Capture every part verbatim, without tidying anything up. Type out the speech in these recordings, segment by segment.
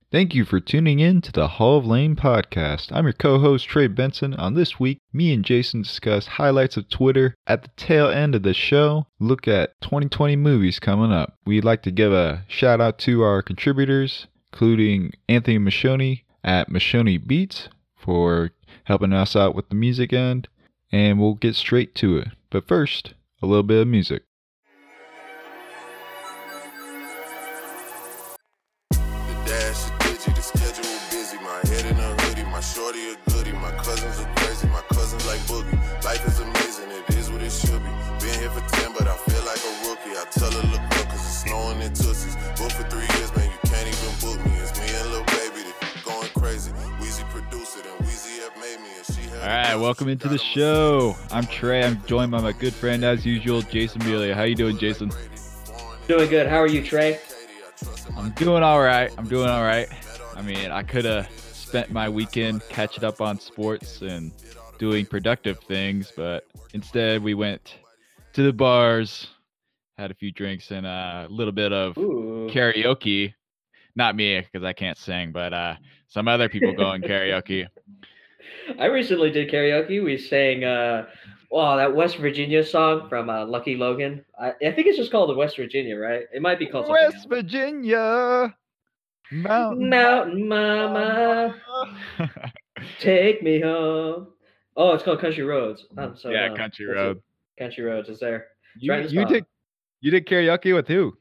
Thank you for tuning in to the Hall of Lame podcast. I'm your co-host Trey Benson. On this week, me and Jason discuss highlights of Twitter. At the tail end of the show, look at twenty twenty movies coming up. We'd like to give a shout out to our contributors, including Anthony Mashoni at Mashoni Beats for helping us out with the music end, and we'll get straight to it. But first, a little bit of music. Shorty a goodie, my cousins are crazy, my cousins like boogie. Life is amazing, it is what it should be. Been here for ten, but I feel like a rookie. I tell her look up, cause it's snowing in Tootsies. Booked for three years, man, you can't even book me. It's me and Lil Baby that going crazy. Weezy produced it, and Weezy have made me, and she had. Alright, welcome into the show. I'm Trey, I'm joined by my good friend as usual, Jason Melia. How you doing, Jason? Doing good, how are you, Trey? I'm doing alright, I'm doing alright. I mean, I could've spent my weekend catching up on sports and doing productive things, but instead we went to the bars, had a few drinks and a little bit of Ooh. karaoke. Not me, because I can't sing, but uh, some other people going karaoke. I recently did karaoke. We sang, uh, wow, that West Virginia song from uh, Lucky Logan. I, I think it's just called the West Virginia, right? It might be called something West else. Virginia. Mountain, Mountain Mama, take me home. Oh, it's called Country Roads. I'm so yeah, dumb. Country That's Road. it. Country Roads is there. You, you did you did karaoke with who?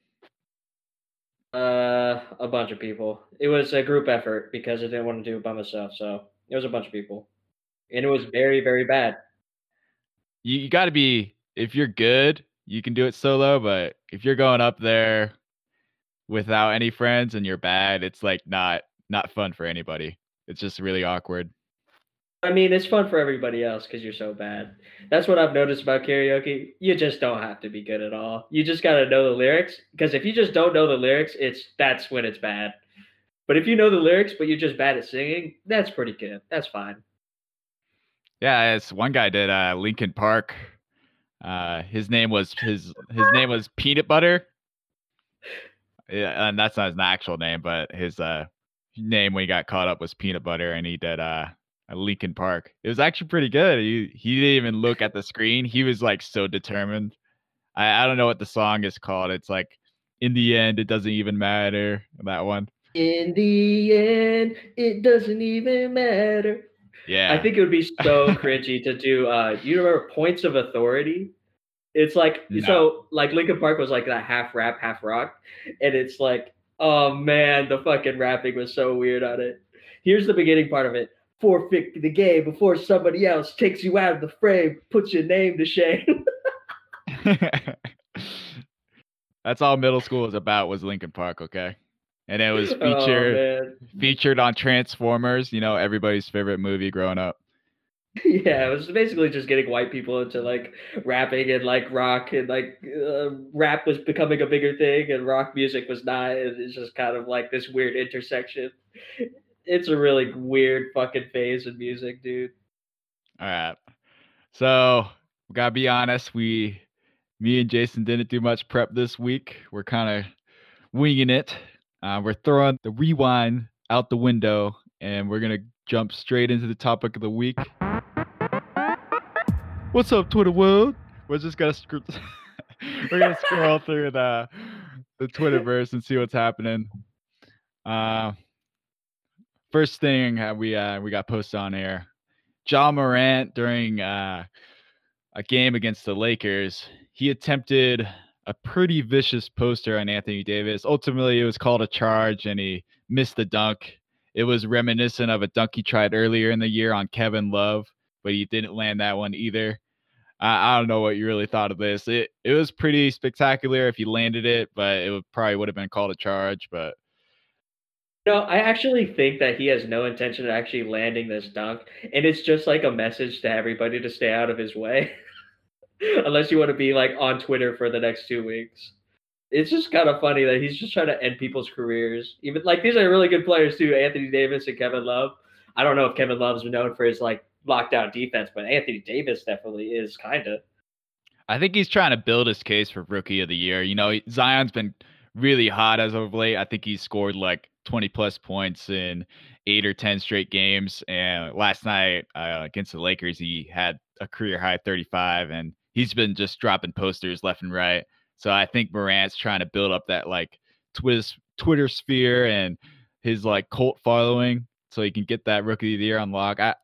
Uh, a bunch of people. It was a group effort because I didn't want to do it by myself. So it was a bunch of people, and it was very, very bad. You, you got to be, if you're good, you can do it solo. But if you're going up there without any friends and you're bad, it's like not not fun for anybody. It's just really awkward. I mean, it's fun for everybody else because you're so bad. That's what I've noticed about karaoke. You just don't have to be good at all. You just got to know the lyrics, because if you just don't know the lyrics, it's that's when it's bad. But if you know the lyrics but you're just bad at singing, that's pretty good. That's fine. Yeah, it's one guy did uh Linkin Park. Uh his name was his his name was Peanut Butter. Yeah, and that's not his actual name, but his uh name when he got caught up was Peanut Butter, and he did uh a Linkin Park. It was actually pretty good. He he didn't even look at the screen. He was like so determined. I, I don't know what the song is called. It's like, in the end, it doesn't even matter. That one. In the end, it doesn't even matter. Yeah. I think it would be so cringy to do. Uh, you remember Points of Authority? It's like, no. So like Linkin Park was like that half rap, half rock. And it's like, oh man, the fucking rapping was so weird on it. Here's the beginning part of it. Forfeit the game before somebody else takes you out of the frame, puts your name to shame. That's all middle school was about, was Linkin Park, okay? And it was featured oh, featured on Transformers, you know, everybody's favorite movie growing up. Yeah, it was basically just getting white people into like rapping and like rock, and like uh, rap was becoming a bigger thing and rock music was not. And it's just kind of like this weird intersection. It's a really weird fucking phase in music, dude. All right. So we gotta be honest, we me and Jason didn't do much prep this week. We're kind of winging it. Uh, we're throwing the rewind out the window, and we're gonna jump straight into the topic of the week. What's up, Twitter world? We're just gonna sc- we're gonna scroll through the the Twitterverse and see what's happening. Uh, first thing we uh, we got posted on air. Ja Morant, during uh, a game against the Lakers, he attempted a pretty vicious poster on Anthony Davis. Ultimately, it was called a charge, and he missed the dunk. It was reminiscent of a dunk he tried earlier in the year on Kevin Love, but he didn't land that one either. I, I don't know what you really thought of this. It it was pretty spectacular if he landed it, but it would, probably would have been called a charge. But no, I actually think that he has no intention of actually landing this dunk, and it's just like a message to everybody to stay out of his way. Unless you want to be like on Twitter for the next two weeks. It's just kind of funny that he's just trying to end people's careers. Even like these are really good players too, Anthony Davis and Kevin Love. I don't know if Kevin Love's known for his like lockdown defense, but Anthony Davis definitely is kind of. I think he's trying to build his case for Rookie of the Year. You know, Zion's been really hot as of late. I think he's scored like twenty plus points in eight or ten straight games. And last night uh, against the Lakers, he had a career high thirty-five, and he's been just dropping posters left and right. So I think Morant's trying to build up that like Twitter Twitter sphere and his like cult following, so he can get that Rookie of the Year on lock I,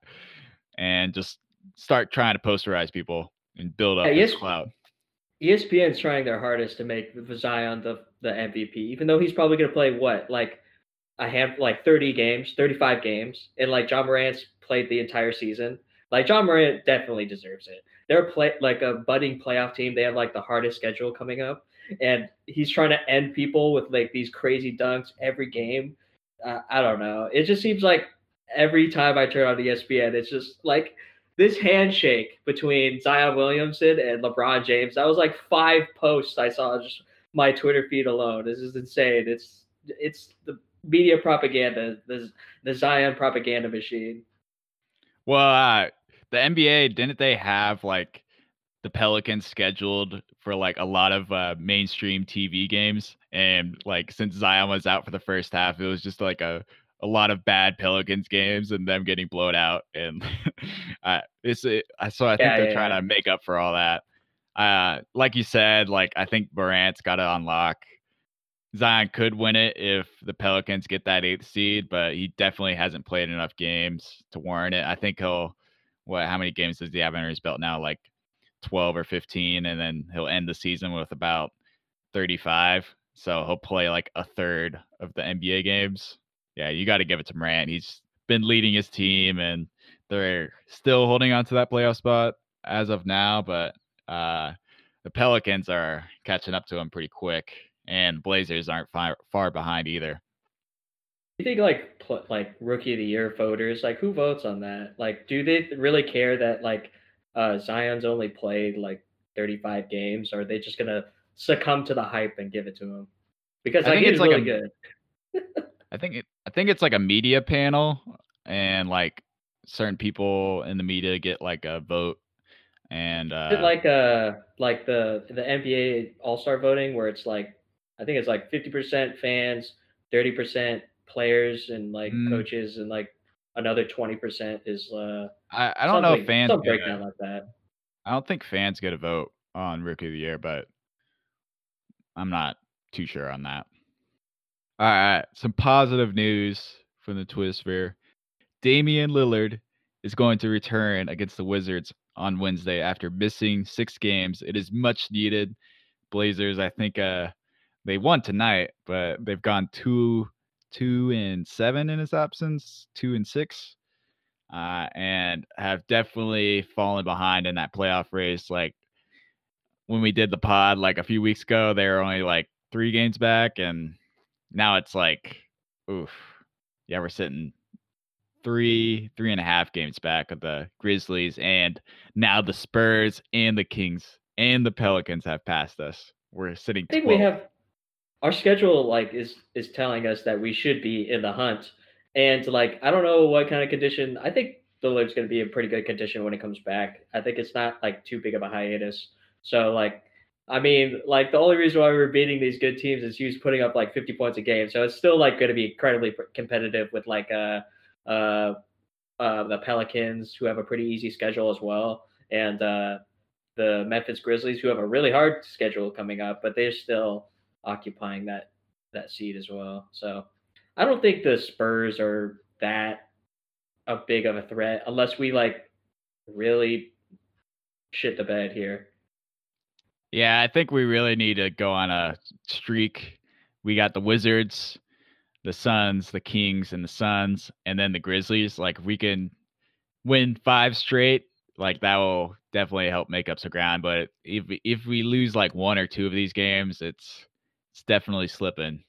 and just start trying to posterize people and build up Yeah, his yes, clout. E S P N's trying their hardest to make Zion the the M V P, even though he's probably going to play what, like a hand, like thirty games, thirty-five games, and like John Morant's played the entire season. Like John Morant definitely deserves it. They're play like a budding playoff team. They have like the hardest schedule coming up, and he's trying to end people with like these crazy dunks every game. Uh, I don't know. It just seems like every time I turn on E S P N, it's just like this handshake between Zion Williamson and LeBron James. That was like five posts I saw just my Twitter feed alone. This is insane. It's it's the media propaganda, the the Zion propaganda machine. Well, uh, the N B A, didn't they have like the Pelicans scheduled for like a lot of uh, mainstream T V games? And like since Zion was out for the first half, it was just like a a lot of bad Pelicans games and them getting blown out. And uh, it's it, so I think Yeah, they're yeah, trying yeah. to make up for all that. Uh, like you said, like I think Morant's got to unlock. Zion could win it if the Pelicans get that eighth seed, but he definitely hasn't played enough games to warrant it. I think he'll, what, how many games does he have under his belt now? Like twelve or fifteen, and then he'll end the season with about thirty-five. So he'll play like a third of the N B A games. Yeah, you got to give it to Morant. He's been leading his team, and they're still holding on to that playoff spot as of now, but uh, the Pelicans are catching up to him pretty quick, and Blazers aren't far, far behind either. You think like pl- like rookie of the year voters, like who votes on that? Like, do they really care that like uh, Zion's only played like thirty-five games, or are they just gonna succumb to the hype and give it to him? Because I like think it's he's like really a, good. I think it, I think it's like a media panel, and like certain people in the media get like a vote, and Is it uh, like uh like the the N B A All Star voting where it's like I think it's like fifty percent fans, thirty percent players and like mm, coaches, and like another twenty percent is uh I I don't know if something fans some get a, breakdown like that. I don't think fans get a vote on Rookie of the Year, but I'm not too sure on that. All right, some positive news from the Twitter. Damian Lillard is going to return against the Wizards on Wednesday after missing six games. It is much needed. Blazers, I think, uh, they won tonight, but they've gone two, two and seven in his absence, two and six, uh, and have definitely fallen behind in that playoff race. Like when we did the pod like a few weeks ago, they were only like three games back, and now it's like, oof, yeah, we're sitting three, three and a half games back of the Grizzlies, and now the Spurs and the Kings and the Pelicans have passed us. We're sitting I think we twelfth. have our schedule like is is telling us that we should be in the hunt. And like I don't know what kind of condition. I think the Live's going to be in pretty good condition when it comes back. I think it's not like too big of a hiatus. So like I mean, like the only reason why we're beating these good teams is he's putting up like fifty points a game. So it's still like going to be incredibly pr- competitive with like uh uh uh the Pelicans who have a pretty easy schedule as well, and uh the Memphis Grizzlies who have a really hard schedule coming up, but they're still occupying that that seat as well. So I don't think the Spurs are that a big of a threat unless we like really shit the bed here. Yeah, I think we really need to go on a streak. We got the Wizards, the Suns, the Kings, and the Suns, and then the Grizzlies. Like if we can win five straight, like that will definitely help make up some ground. But if if we lose like one or two of these games, it's it's definitely slipping.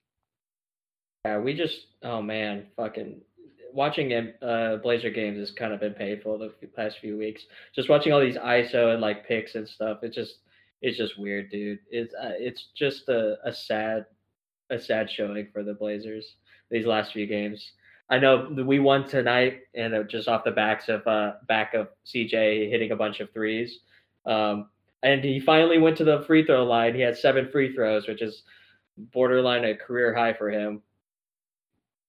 Yeah, we just oh man, fucking watching em- uh Blazer games has kind of been painful the f- past few weeks. Just watching all these I S O and like picks and stuff. It just it's just weird, dude. It's uh, it's just a, a sad a sad showing for the Blazers these last few games. I know that we won tonight, and uh, just off the backs of uh, back of C J hitting a bunch of threes, um, and he finally went to the free throw line. He had seven free throws, which is borderline a career high for him.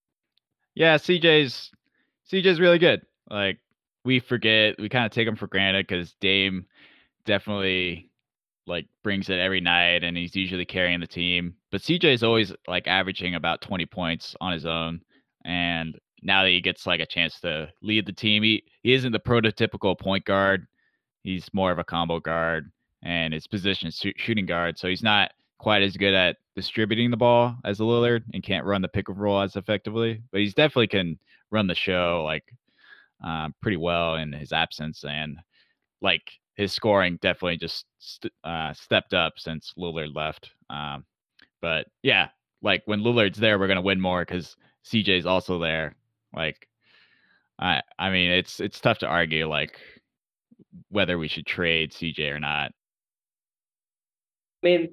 Yeah, C J's C J's really good. Like we forget, we kind of take him for granted because Dame definitely like brings it every night, and he's usually carrying the team. But C J is always like averaging about twenty points on his own, and now that he gets like a chance to lead the team, he he isn't the prototypical point guard. He's more of a combo guard, and his position is shoo- shooting guard, so he's not quite as good at distributing the ball as a Lillard and can't run the pick and roll as effectively. But he's definitely can run the show like uh, pretty well in his absence, and like his scoring definitely just st- uh, stepped up since Lillard left. Um, but yeah, like when Lillard's there, we're gonna win more because C J's also there. Like, I I mean, it's it's tough to argue like whether we should trade C J or not. I mean,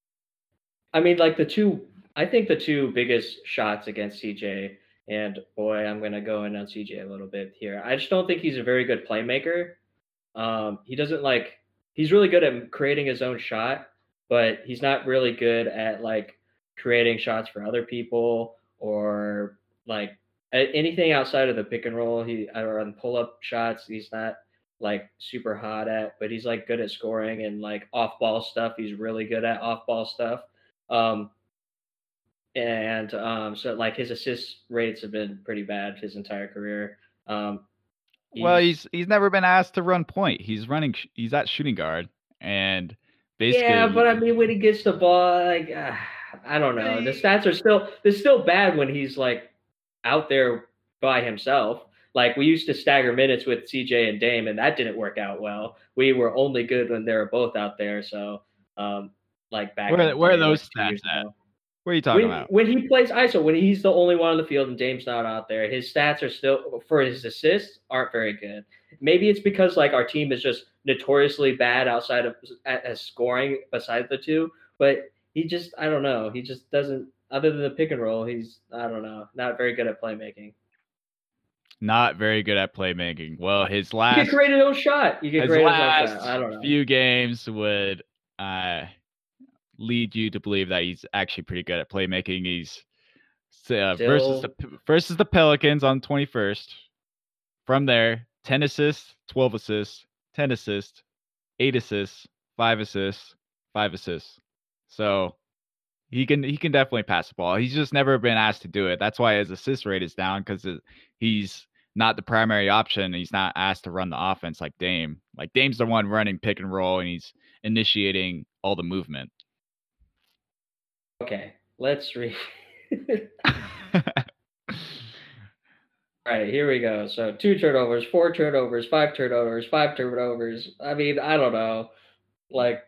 I mean, like the two, I think the two biggest shots against C J, and boy, I'm gonna go in on C J a little bit here. I just don't think he's a very good playmaker. Um, he doesn't like, he's really good at creating his own shot, but he's not really good at like creating shots for other people or like a- anything outside of the pick and roll. He or on pull up shots, he's not like super hot at, but he's like good at scoring and like off ball stuff. He's really good at off ball stuff. Um, and um, so like his assist rates have been pretty bad his entire career. Um, Well, he's he's he's never been asked to run point. He's running. sh- He's at shooting guard, and Yeah, but I basically, mean, when he gets the ball, like uh, I don't know, the eh, stats are still they're still bad when he's like out there by himself. Like we used to stagger minutes with C J and Dame, and that didn't work out well. We were only good when they were both out there. So, um, like back in where the where are day, like those two years stats at? ago. What are you talking When about? when he plays I S O, when he's the only one on the field and Dame's not out there, his stats are still for his assists aren't very good. Maybe it's because like our team is just notoriously bad outside of at, at scoring besides the two, but he just I don't know. He just doesn't other than the pick and roll, he's I don't know, not very good at playmaking. Not very good at playmaking. Well, his You could last create his own shot. You could his create his own shot. last I don't know. few games would uh, lead you to believe that he's actually pretty good at playmaking. He's uh, versus the Still P- versus the Pelicans on twenty-first. From there, ten assists, twelve assists, ten assists, eight assists, five assists, five assists. So he can he can definitely pass the ball. He's just never been asked to do it. That's why his assist rate is down because he's not the primary option. He's not asked to run the offense like Dame. Like Dame's the one running pick and roll, and he's initiating all the movement. okay. Let's read. All right, here we go. So two turnovers, four turnovers, five turnovers, five turnovers. I mean, I don't know. Like,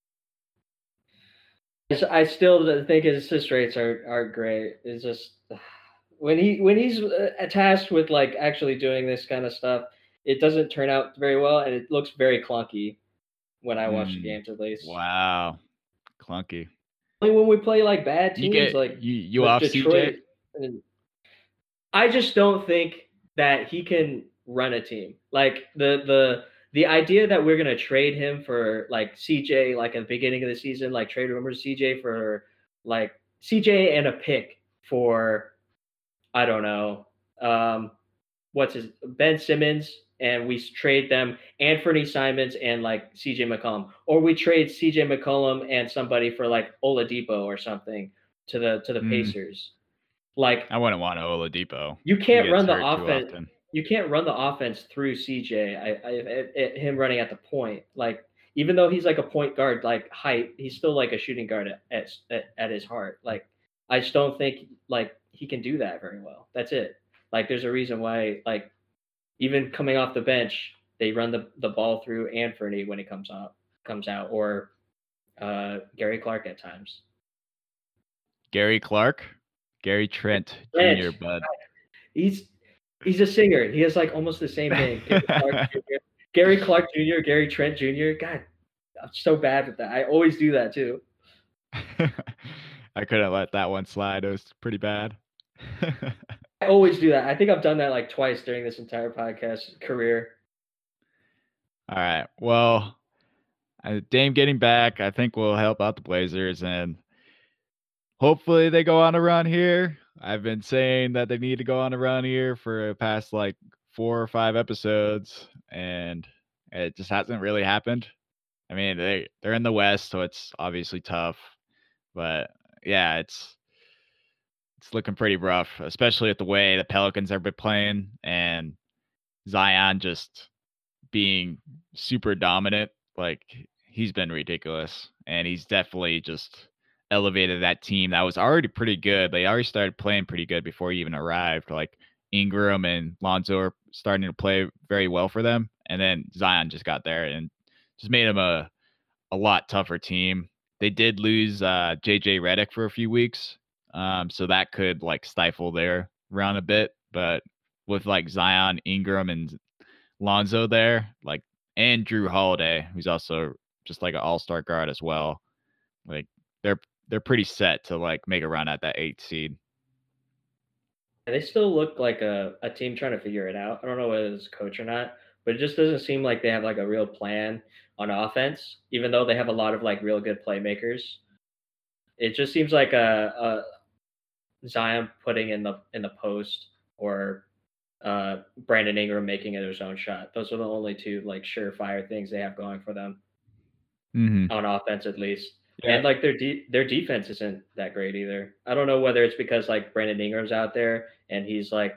I still think his assist rates are are great. It's just when he when he's uh, tasked with like actually doing this kind of stuff, it doesn't turn out very well, and it looks very clunky when I watch the Mm, games at least. wow, clunky. Only when we play like bad You teams, get like you you the off C J? Detroit. And I just don't think that he can run a team. Like the the the idea that we're gonna trade him for like C J, like at the beginning of the season, like trade rumors C J for like C J and a pick for I don't know, um, what's his Ben Simmons, and we trade them Anthony Simons and like C J McCollum, or we trade C J McCollum and somebody for like Oladipo or something to the to the Mm, Pacers. Like I wouldn't want Oladipo. you He can't gets run the hurt too offense. often. You can't run the offense through C J. I, I, I, I- him running at the point, like even though he's like a point guard, like height, he's still like a shooting guard at at, at his heart. Like I just don't think like he can do that very well. That's it. Like there's a reason why like even coming off the bench, they run the, the ball through Anthony when he comes out comes out or uh, Gary Clark at times. Gary Clark, Gary Trent Trent, Junior Bud. He's he's a singer. He has like almost the same name. Gary Clark Junior Gary Clark Junior, Gary Trent Junior God, I'm so bad with that. I always do that too. I couldn't let that one slide. It was pretty bad. I always do that. I think I've done that like twice during this entire podcast career. All right. Well, uh, Dame getting back, I think will help out the Blazers, and hopefully they go on a run here. I've been saying that they need to go on a run here for the past like four or five episodes, and it just hasn't really happened. I mean, they they're in the West, so it's obviously tough, but yeah, it's it's looking pretty rough, especially with the way the Pelicans have been playing and Zion just being super dominant. Like he's been ridiculous, and he's definitely just elevated that team that was already pretty good. They already started playing pretty good before he even arrived. Like Ingram and Lonzo are starting to play very well for them, and then Zion just got there and just made him a a lot tougher team. They did lose uh, J J Redick for a few weeks, um, so that could like stifle their run a bit. But with like Zion, Ingram, and Lonzo there, like, and Drew Holiday, who's also just like an all-star guard as well. Like they're they're pretty set to like make a run at that eight seed. And they still look like a, a team trying to figure it out. I don't know whether it's coach or not, but it just doesn't seem like they have like a real plan on offense, even though they have a lot of like real good playmakers. It just seems like a, a Zion putting in the in the post or uh, Brandon Ingram making it his own shot. Those are the only two like surefire things they have going for them Mm-hmm. on offense, at least. Yeah, And like their de- their defense isn't that great either. I don't know whether it's because like Brandon Ingram's out there and he's like,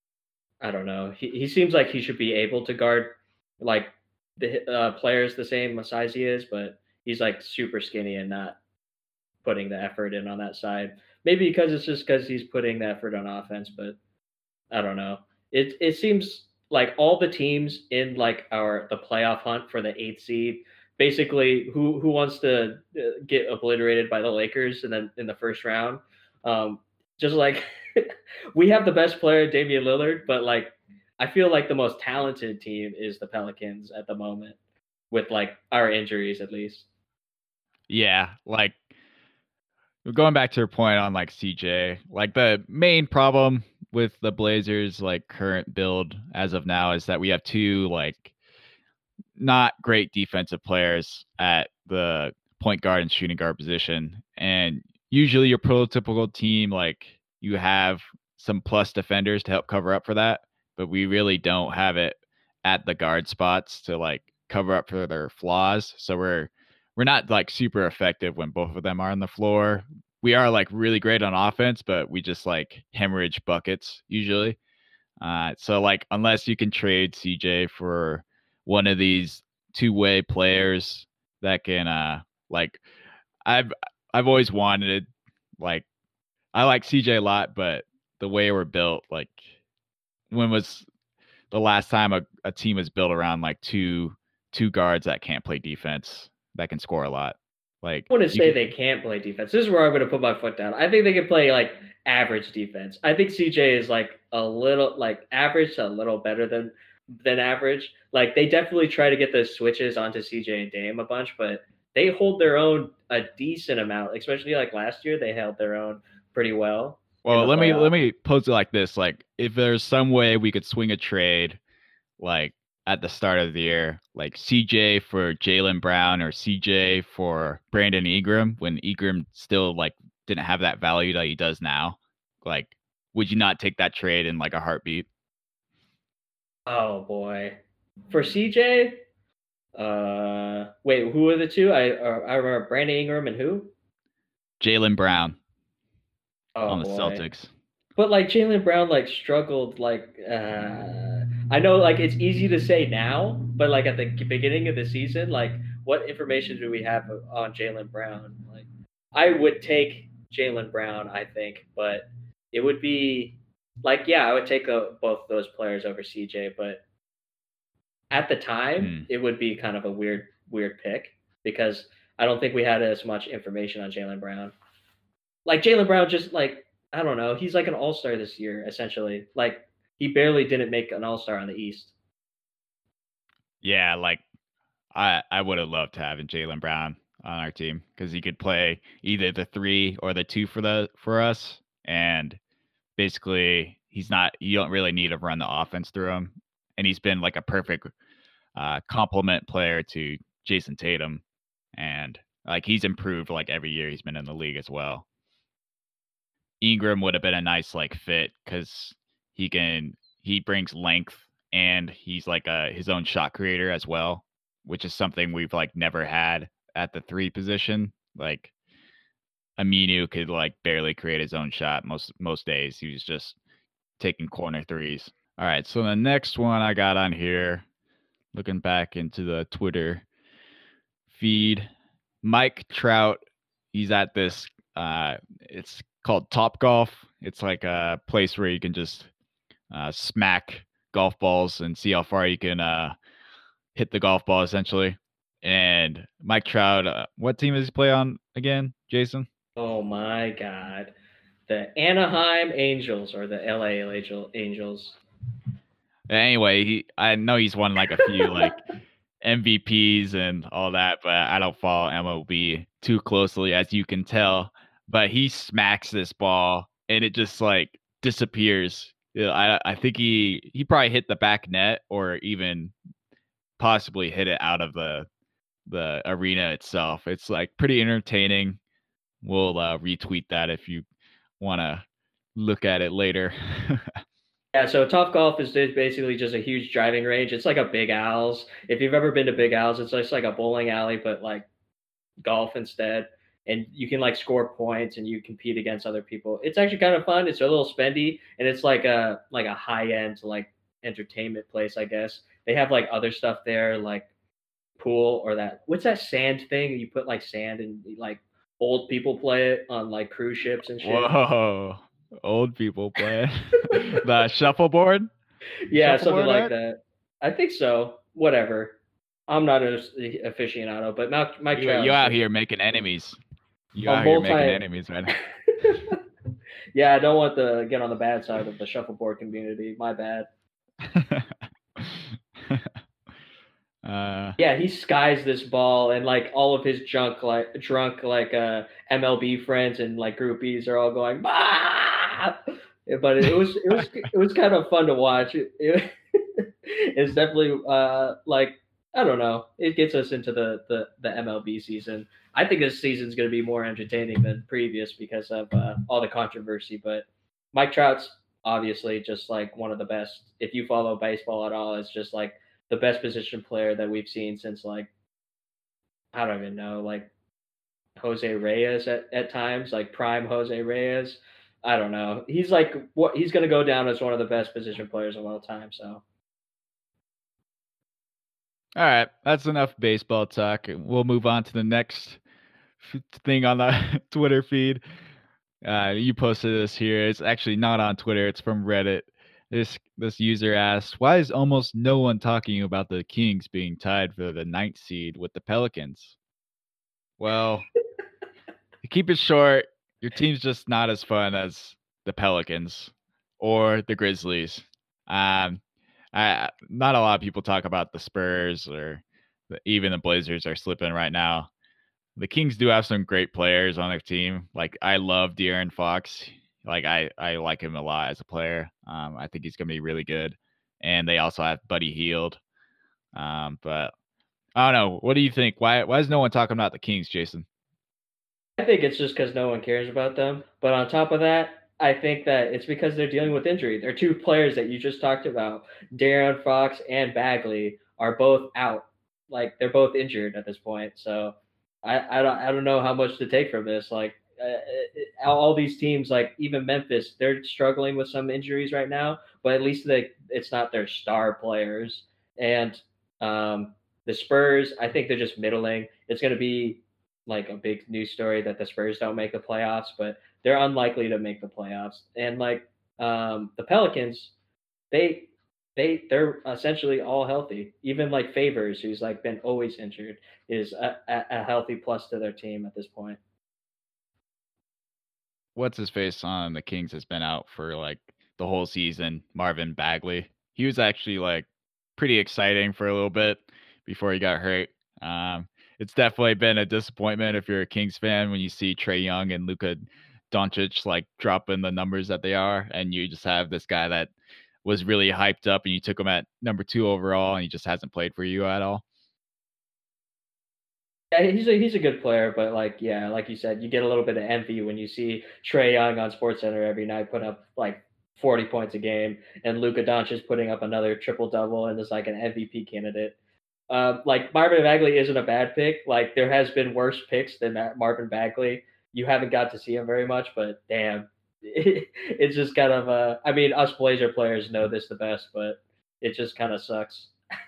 I don't know. He he seems like he should be able to guard like the uh, players the same size he is, but he's like super skinny and not putting the effort in on that side. Maybe because it's just because he's putting the effort on offense, but I don't know. It it seems like all the teams in like our the playoff hunt for the eighth seed, basically who who wants to uh, get obliterated by the Lakers and then in the first round. Um, just like we have the best player, Damian Lillard, but like I feel like the most talented team is the Pelicans at the moment, with like our injuries at least. yeah. Like going back to your point on like C J, like the main problem with the Blazers like current build as of now is that we have two like not great defensive players at the point guard and shooting guard position. And usually your prototypical team, like you have some plus defenders to help cover up for that, but we really don't have it at the guard spots to like cover up for their flaws. So we're we're not like super effective when both of them are on the floor. We are like really great on offense, but we just like hemorrhage buckets usually. Uh, so like unless you can trade C J for one of these two-way players that can uh like I've I've always wanted like I like C J a lot, but the way we're built, like when was the last time a, a team was built around like two two guards that can't play defense that can score a lot? Like I wouldn't you say could they can't play defense. This is where I'm going to put my foot down. I think they can play like average defense. I think C J is like a little like average to a little better than than average. Like they definitely try to get the switches onto C J and Dame a bunch, but they hold their own a decent amount. Especially like last year, they held their own pretty well in well the let me let playoffs. me pose it like this. Like if there's some way we could swing a trade like at the start of the year, like C J for Jalen Brown or C J for Brandon Ingram when Ingram still like didn't have that value that he does now. Like, would you not take that trade in like a heartbeat? Oh boy, for C J, uh, wait, who are the two? I uh, I remember Brandon Ingram and who? Jalen Brown Oh on the boy. Celtics. But like Jalen Brown like struggled like uh I know like it's easy to say now, but like at the beginning of the season, like what information do we have on Jalen Brown? Like I would take Jalen Brown, I think, but it would be like yeah, I would take uh both those players over C J, but at the time Hmm. it would be kind of a weird weird pick because I don't think we had as much information on Jalen Brown. Like Jalen Brown just like I don't know, he's like an all-star this year essentially. Like he barely didn't make an all-star on the East. Yeah, like I I would have loved to have Jalen Brown on our team because he could play either the three or the two for the for us, and basically he's not. You don't really need to run the offense through him, and he's been like a perfect uh, complement player to Jason Tatum, and like he's improved like every year he's been in the league as well. Ingram would have been a nice like fit because he can he brings length and he's like a his own shot creator as well, which is something we've like never had at the three position. Like Aminu could like barely create his own shot most most days. He was just taking corner threes. All right, so the next one I got on here, looking back into the Twitter feed, Mike Trout. He's at this. Uh, it's called Top Golf. It's like a place where you can just uh, smack golf balls and see how far you can uh, hit the golf ball, essentially. And Mike Trout, uh, what team does he play on again, Jason? Oh my God, the Anaheim Angels or the L A Angel- Angels. Anyway, he I know he's won like a few like M V Ps and all that, but I don't follow M L B too closely, as you can tell. But he smacks this ball and it just like disappears. Yeah, I I think he he probably hit the back net or even possibly hit it out of the the arena itself. It's like pretty entertaining. We'll uh, retweet that if you want to look at it later. Yeah, so Top Golf is just basically just a huge driving range. It's like a Big Al's. If you've ever been to Big Al's, it's just like a bowling alley, but like golf instead. And you can like score points and you compete against other people. It's actually kind of fun. It's a little spendy and it's like a like a high end like entertainment place, I guess. They have like other stuff there, like pool or that what's that sand thing? You put like sand and like old people play it on like cruise ships and shit. Whoa, old people play the shuffleboard. Yeah, something Shuffleboard like art? that. I think so. Whatever. I'm not an aficionado, but Mike, Mike You, Trout. you is out just- here making enemies. You On out here multi- making enemies, man. Yeah, I don't want to get on the bad side of the shuffleboard community. My bad. uh, Yeah, he skies this ball, and like all of his junk, like drunk, like uh, M L B friends and like groupies are all going, bah! Yeah, but it was it was it was kind of fun to watch. It, it, it's definitely uh, like I don't know. It gets us into the the the M L B season. I think this season's going to be more entertaining than previous because of uh, all the controversy. But Mike Trout's obviously just like one of the best. If you follow baseball at all, it's just like the best position player that we've seen since like I don't even know, like Jose Reyes at, at times, like prime Jose Reyes. I don't know. He's like what he's gonna go down as one of the best position players of all time. So all right, that's enough baseball talk. We'll move on to the next f- thing on the Twitter feed. Uh, you posted this here. It's actually not on Twitter. It's from Reddit. This this user asked, "Why is almost no one talking about the Kings being tied for the ninth seed with the Pelicans?" Well, to keep it short, your team's just not as fun as the Pelicans or the Grizzlies. Um, I, not a lot of people talk about the Spurs or the, even the Blazers are slipping right now. The Kings do have some great players on their team. Like I love De'Aaron Fox. Like I, I like him a lot as a player. Um, I think he's gonna be really good. And they also have Buddy Hield. Um, but I don't know. What do you think? Why why is no one talking about the Kings, Jason? I think it's just because no one cares about them. But on top of that, I think that it's because they're dealing with injury. They're two players that you just talked about, Darren Fox and Bagley, are both out. Like they're both injured at this point. So I, I don't I don't know how much to take from this. Like uh, all these teams, like even Memphis, they're struggling with some injuries right now. But at least they it's not their star players. And um, the Spurs, I think they're just middling. It's going to be like a big news story that the Spurs don't make the playoffs, but they're unlikely to make the playoffs. And like um, the Pelicans, they they they're essentially all healthy. Even like Favors, who's like been always injured, is a, a, a healthy plus to their team at this point. What's his face on the Kings has been out for like the whole season. Marvin Bagley. He was actually like pretty exciting for a little bit before he got hurt. Um, it's definitely been a disappointment if you're a Kings fan when you see Trae Young and Luka Doncic like dropping the numbers that they are, and you just have this guy that was really hyped up, and you took him at number two overall, and he just hasn't played for you at all. Yeah, he's a he's a good player, but like yeah, like you said, you get a little bit of envy when you see Trae Young on SportsCenter every night put up like forty points a game, and Luka Doncic putting up another triple double and is like an M V P candidate. Um, like Marvin Bagley isn't a bad pick. Like there has been worse picks than that Marvin Bagley. You haven't got to see him very much, but damn, it's just kind of uh, I mean, us Blazer players know this the best, but it just kind of sucks.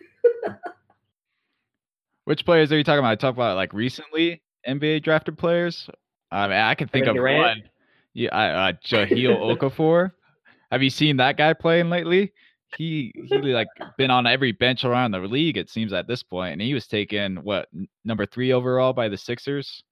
Which players are you talking about? I talk about like recently N B A drafted players. I mean, I can think Kevin of Durant. one. Yeah, I, uh, Jahlil Okafor. Have you seen that guy playing lately? He he like been on every bench around the league. It seems at this point, and he was taken what n- number three overall by the Sixers.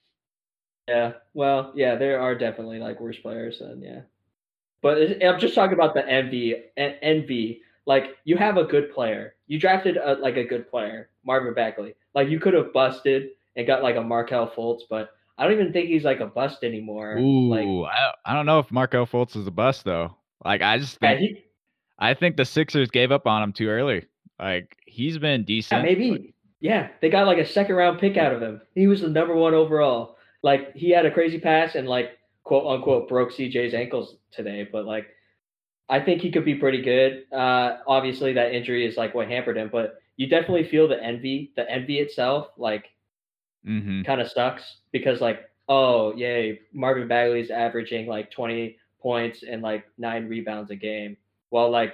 Yeah, well, yeah, there are definitely like worse players, and yeah. But it- I'm just talking about the envy. en- Envy, like you have a good player. You drafted a, like a good player, Marvin Bagley. Like you could have busted and got like a Markel Fultz, but I don't even think he's like a bust anymore. Like Ooh, I I don't know if Markel Fultz is a bust though. Like I just yeah, think he I think the Sixers gave up on him too early. Like he's been yeah decent. maybe yeah they got like a second round pick out of him. He was the number one overall. Like he had a crazy pass and like quote unquote broke C J's ankles today, but like I think he could be pretty good. Uh, obviously, that injury is like what hampered him, but you definitely feel the envy. The envy itself, like, Mm-hmm. kind of sucks because, like, oh, yay, Marvin Bagley's averaging like twenty points and like nine rebounds a game, while like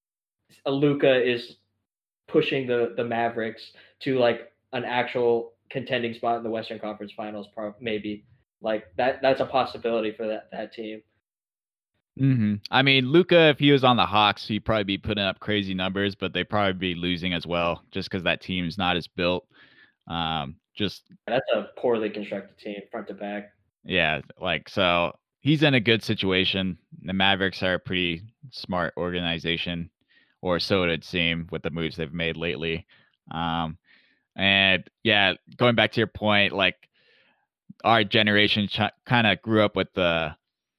Luca is pushing the the Mavericks to like an actual contending spot in the Western Conference Finals, pro- maybe. Like that, that's a possibility for that that team. Mm-hmm. I mean, Luca, if he was on the Hawks, he'd probably be putting up crazy numbers, but they'd probably be losing as well, just because that team's not as built. Um, just That's a poorly constructed team, front to back. yeah, like so he's in a good situation. The Mavericks are a pretty smart organization, or so it would seem with the moves they've made lately. Um, and yeah, going back to your point, like our generation ch- kind of grew up with the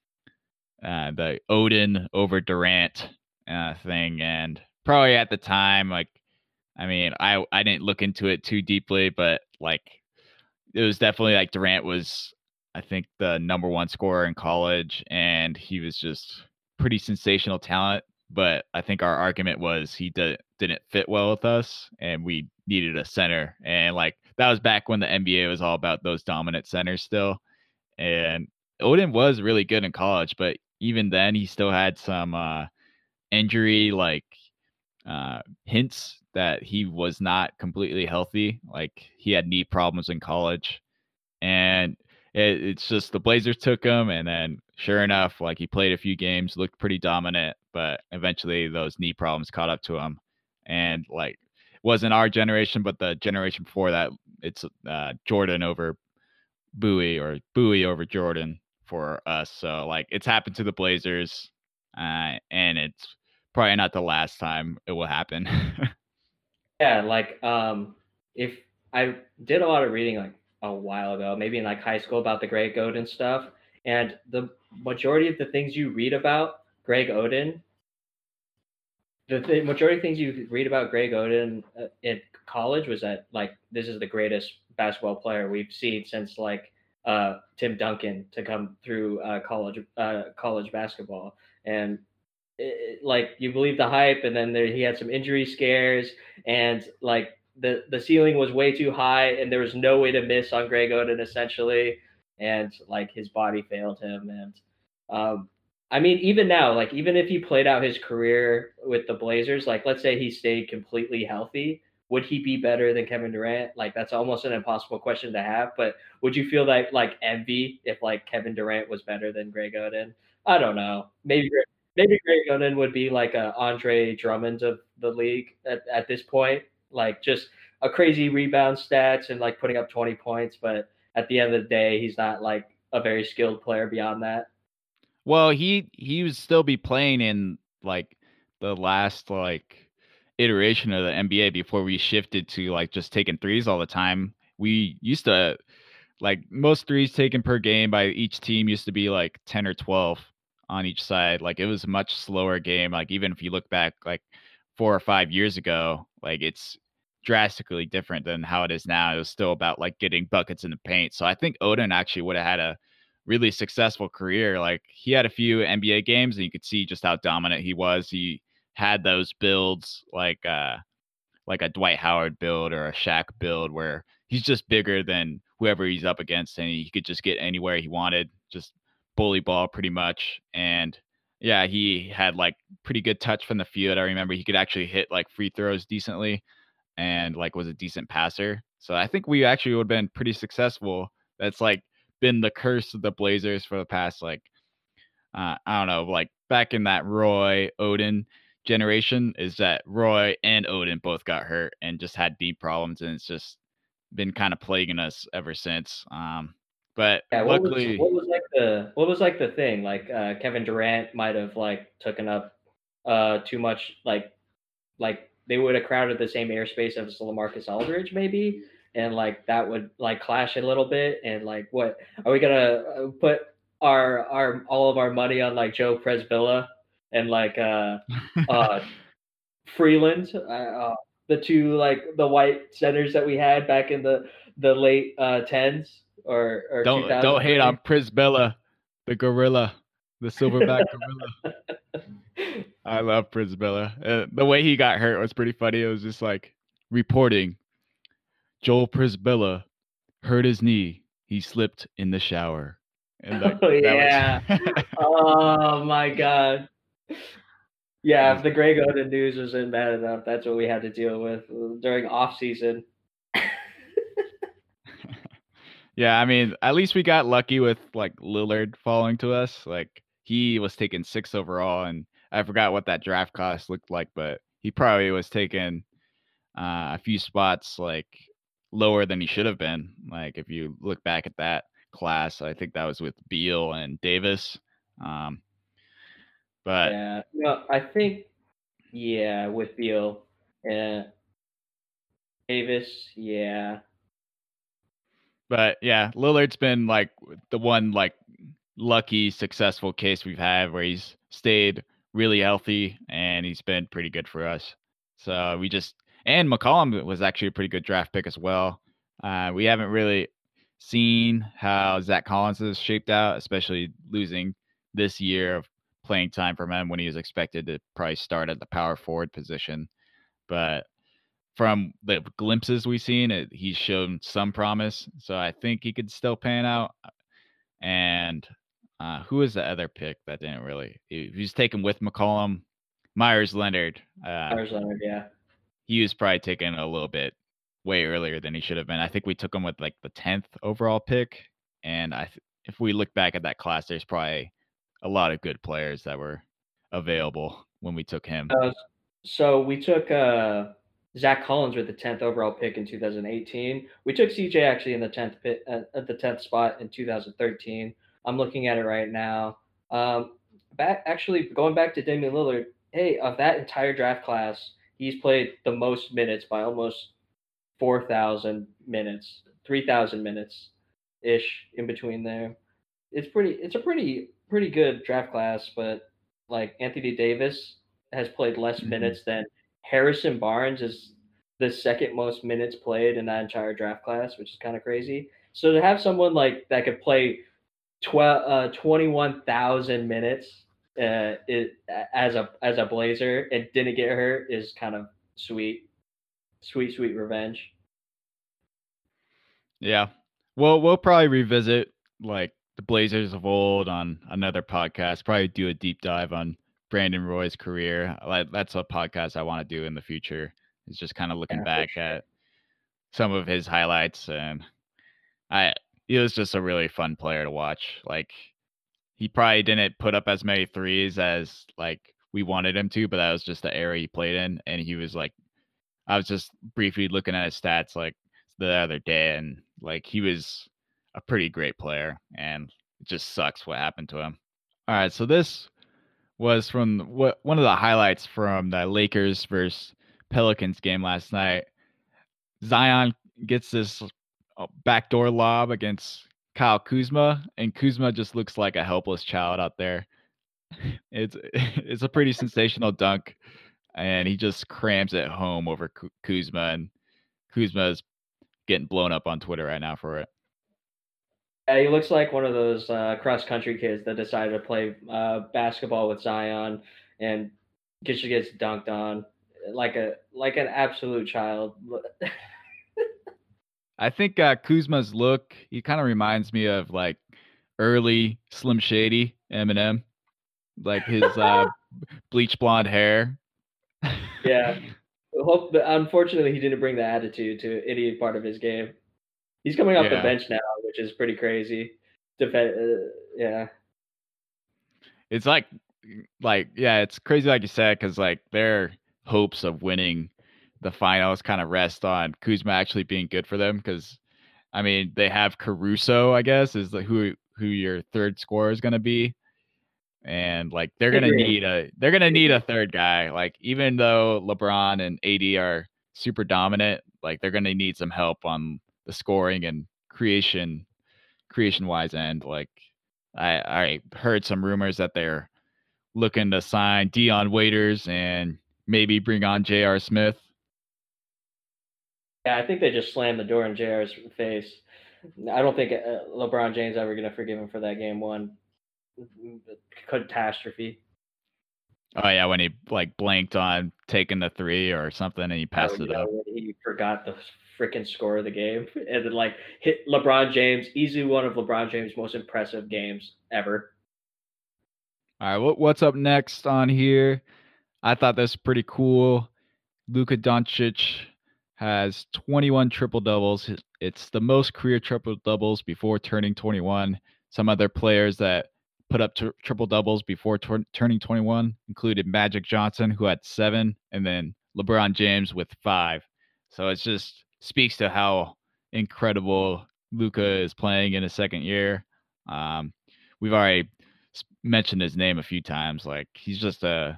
uh, the Odin over Durant uh, thing, and probably at the time, like, I mean, I I didn't look into it too deeply, but like, it was definitely like Durant was, I think, the number one scorer in college, and he was just pretty sensational talent. But I think our argument was he did, didn't fit well with us, and we needed a center. And like that was back when the N B A was all about those dominant centers still. And Odin was really good in college, but even then, he still had some uh, injury like uh, hints that he was not completely healthy. Like he had knee problems in college, and it, it's just the Blazers took him, and then sure enough, like he played a few games, looked pretty dominant, but eventually those knee problems caught up to him, and like it wasn't our generation, but the generation before that, it's uh, Jordan over Bowie or Bowie over Jordan for us. So like it's happened to the Blazers, uh, and it's probably not the last time it will happen. Yeah, like um, if I did a lot of reading like a while ago, maybe in like high school about the Greg Oden stuff, and the majority of the things you read about Greg Oden, the th- majority of things you read about Greg Oden uh, in college was that like this is the greatest basketball player we've seen since like uh, Tim Duncan to come through uh, college uh, college basketball, and it, like you believe the hype, and then there, he had some injury scares, and like the the ceiling was way too high, and there was no way to miss on Greg Oden essentially, and like his body failed him, and um, I mean even now, like even if he played out his career with the Blazers, like let's say he stayed completely healthy. Would he be better than Kevin Durant? Like that's almost an impossible question to have. But would you feel like like envy if like Kevin Durant was better than Greg Oden? I don't know. Maybe maybe Greg Oden would be like a Andre Drummond of the league at, at this point, like just a crazy rebound stats and like putting up twenty points. But at the end of the day, he's not like a very skilled player beyond that. Well, he he would still be playing in like the last like iteration of the N B A before we shifted to like just taking threes all the time. We used to like most threes taken per game by each team used to be like ten or twelve on each side. Like it was a much slower game. Like even if you look back like four or five years ago, like it's drastically different than how it is now. It was still about like getting buckets in the paint. So I think Odin actually would have had a really successful career. Like he had a few N B A games and you could see just how dominant he was. He had those builds like uh like a Dwight Howard build or a Shaq build where he's just bigger than whoever he's up against and he could just get anywhere he wanted, just bully ball pretty much. And yeah, he had like pretty good touch from the field. I remember he could actually hit like free throws decently and like was a decent passer. So I think we actually would have been pretty successful. That's like been the curse of the Blazers for the past like uh, I don't know, like back in that Roy Odin generation, is that Roy and Odin both got hurt and just had knee problems, and it's just been kind of plaguing us ever since. Um, but Yeah, what was luckily, what was like the what was like the thing? Like uh, Kevin Durant might have like taken up uh too much like like they would have crowded the same airspace as LaMarcus Aldridge maybe, and like that would like clash a little bit. And like, what are we gonna uh, put our our all of our money on like Joe Presbilla and like uh uh Freeland, uh, uh, the two like the white centers that we had back in the the late uh tens or or don't don't two thousands hate maybe. on Prisbilla, the gorilla, the silverback gorilla. I love Prisbilla. Uh, the way he got hurt was pretty funny. It was just like reporting Joel Prisbilla hurt his knee. He slipped in the shower. And like Oh that yeah. was Oh my god. it Yeah, was if the Greg Oden news wasn't bad enough, that's what we had to deal with during off season. Yeah, I mean, at least we got lucky with like Lillard falling to us. Like he was taken sixth overall, and I forgot what that draft class looked like, but he probably was taken uh, a few spots like lower than he should have been. Like if you look back at that class, I think that was with Beal and Davis. Um, but Yeah. No, I think yeah, with Beal and Davis, yeah. but yeah, Lillard's been like the one like lucky successful case we've had where he's stayed really healthy and he's been pretty good for us. So we just and McCollum was actually a pretty good draft pick as well. Uh, we haven't really seen how Zach Collins has shaped out, especially losing this year of playing time from him when he was expected to probably start at the power forward position. But from the glimpses we've seen, it, he's shown some promise. So I think he could still pan out. And uh, who was the other pick that didn't really? He, he was taken with McCollum, Myers Leonard. Uh, Myers Leonard, yeah. he was probably taken a little bit way earlier than he should have been. I think we took him with like the tenth overall pick, and I th- if we look back at that class, there's probably a lot of good players that were available when we took him. Uh, so we took uh, Zach Collins with the tenth overall pick in two thousand eighteen. We took C J actually in the tenth pit, uh, at the tenth spot in two thousand thirteen. I'm looking at it right now. Um, back actually going back to Damian Lillard. Hey, of that entire draft class, he's played the most minutes by almost four thousand minutes, three thousand minutes ish in between there. It's pretty. It's a pretty pretty good draft class, but like Anthony Davis has played less Mhm. minutes than Harrison Barnes is the second most minutes played in that entire draft class, which is kind of crazy. So to have someone like that could play twelve, uh, twenty-one thousand minutes uh, it, as a as a Blazer and didn't get hurt is kind of sweet, sweet, sweet revenge. Yeah. Well, we'll probably revisit like the Blazers of old on another podcast. Probably do a deep dive on Brandon Roy's career. Like that's a podcast I want to do in the future. Is just kind of looking Yeah, for back sure. at some of his highlights, and I he was just a really fun player to watch. Like he probably didn't put up as many threes as like we wanted him to, but that was just the era he played in, and he was like I was just briefly looking at his stats like the other day, and like he was a pretty great player, and it just sucks what happened to him. All right, so this was from what one of the highlights from the Lakers versus Pelicans game last night. Zion gets this uh, backdoor lob against Kyle Kuzma, and Kuzma just looks like a helpless child out there. It's it's a pretty sensational dunk, and he just crams it home over Ku- Kuzma, and Kuzma is getting blown up on Twitter right now for it. Yeah, he looks like one of those uh, cross country kids that decided to play uh, basketball with Zion and just gets dunked on like a like an absolute child. I think uh, Kuzma's look, he kind of reminds me of like early Slim Shady Eminem, like his uh, bleach blonde hair. Yeah. Hope, but unfortunately, he didn't bring the attitude to any part of his game. He's coming off the Yeah. bench now, which is pretty crazy. Defe- uh, yeah. It's like, like yeah, it's crazy, like you said, because like their hopes of winning the finals kind of rest on Kuzma actually being good for them. Because I mean, they have Caruso, I guess, is like who who your third scorer is going to be, and like they're I gonna agree. need a they're gonna need a third guy. Like even though LeBron and A D are super dominant, like they're gonna need some help on the scoring and creation creation wise end. Like I I heard some rumors that they're looking to sign Dion Waiters and maybe bring on J R. Smith. Yeah, I think they just slammed the door in J R's face. I don't think uh, LeBron James ever going to forgive him for that game one catastrophe. Oh yeah, when he like blanked on taking the three or something and he passed Oh, it you know, up. when he forgot the freaking score of the game and then like hit LeBron James, easily one of LeBron James' most impressive games ever. All right, what what's up next on here? I thought this was pretty cool. Luka Doncic has twenty-one triple doubles. It's the most career triple doubles before turning twenty-one. Some other players that put up t- triple doubles before t- turning twenty-one included Magic Johnson, who had seven, and then LeBron James with five. So it just speaks to how incredible Luka is playing in his second year. Um, we've already mentioned his name a few times. Like he's just a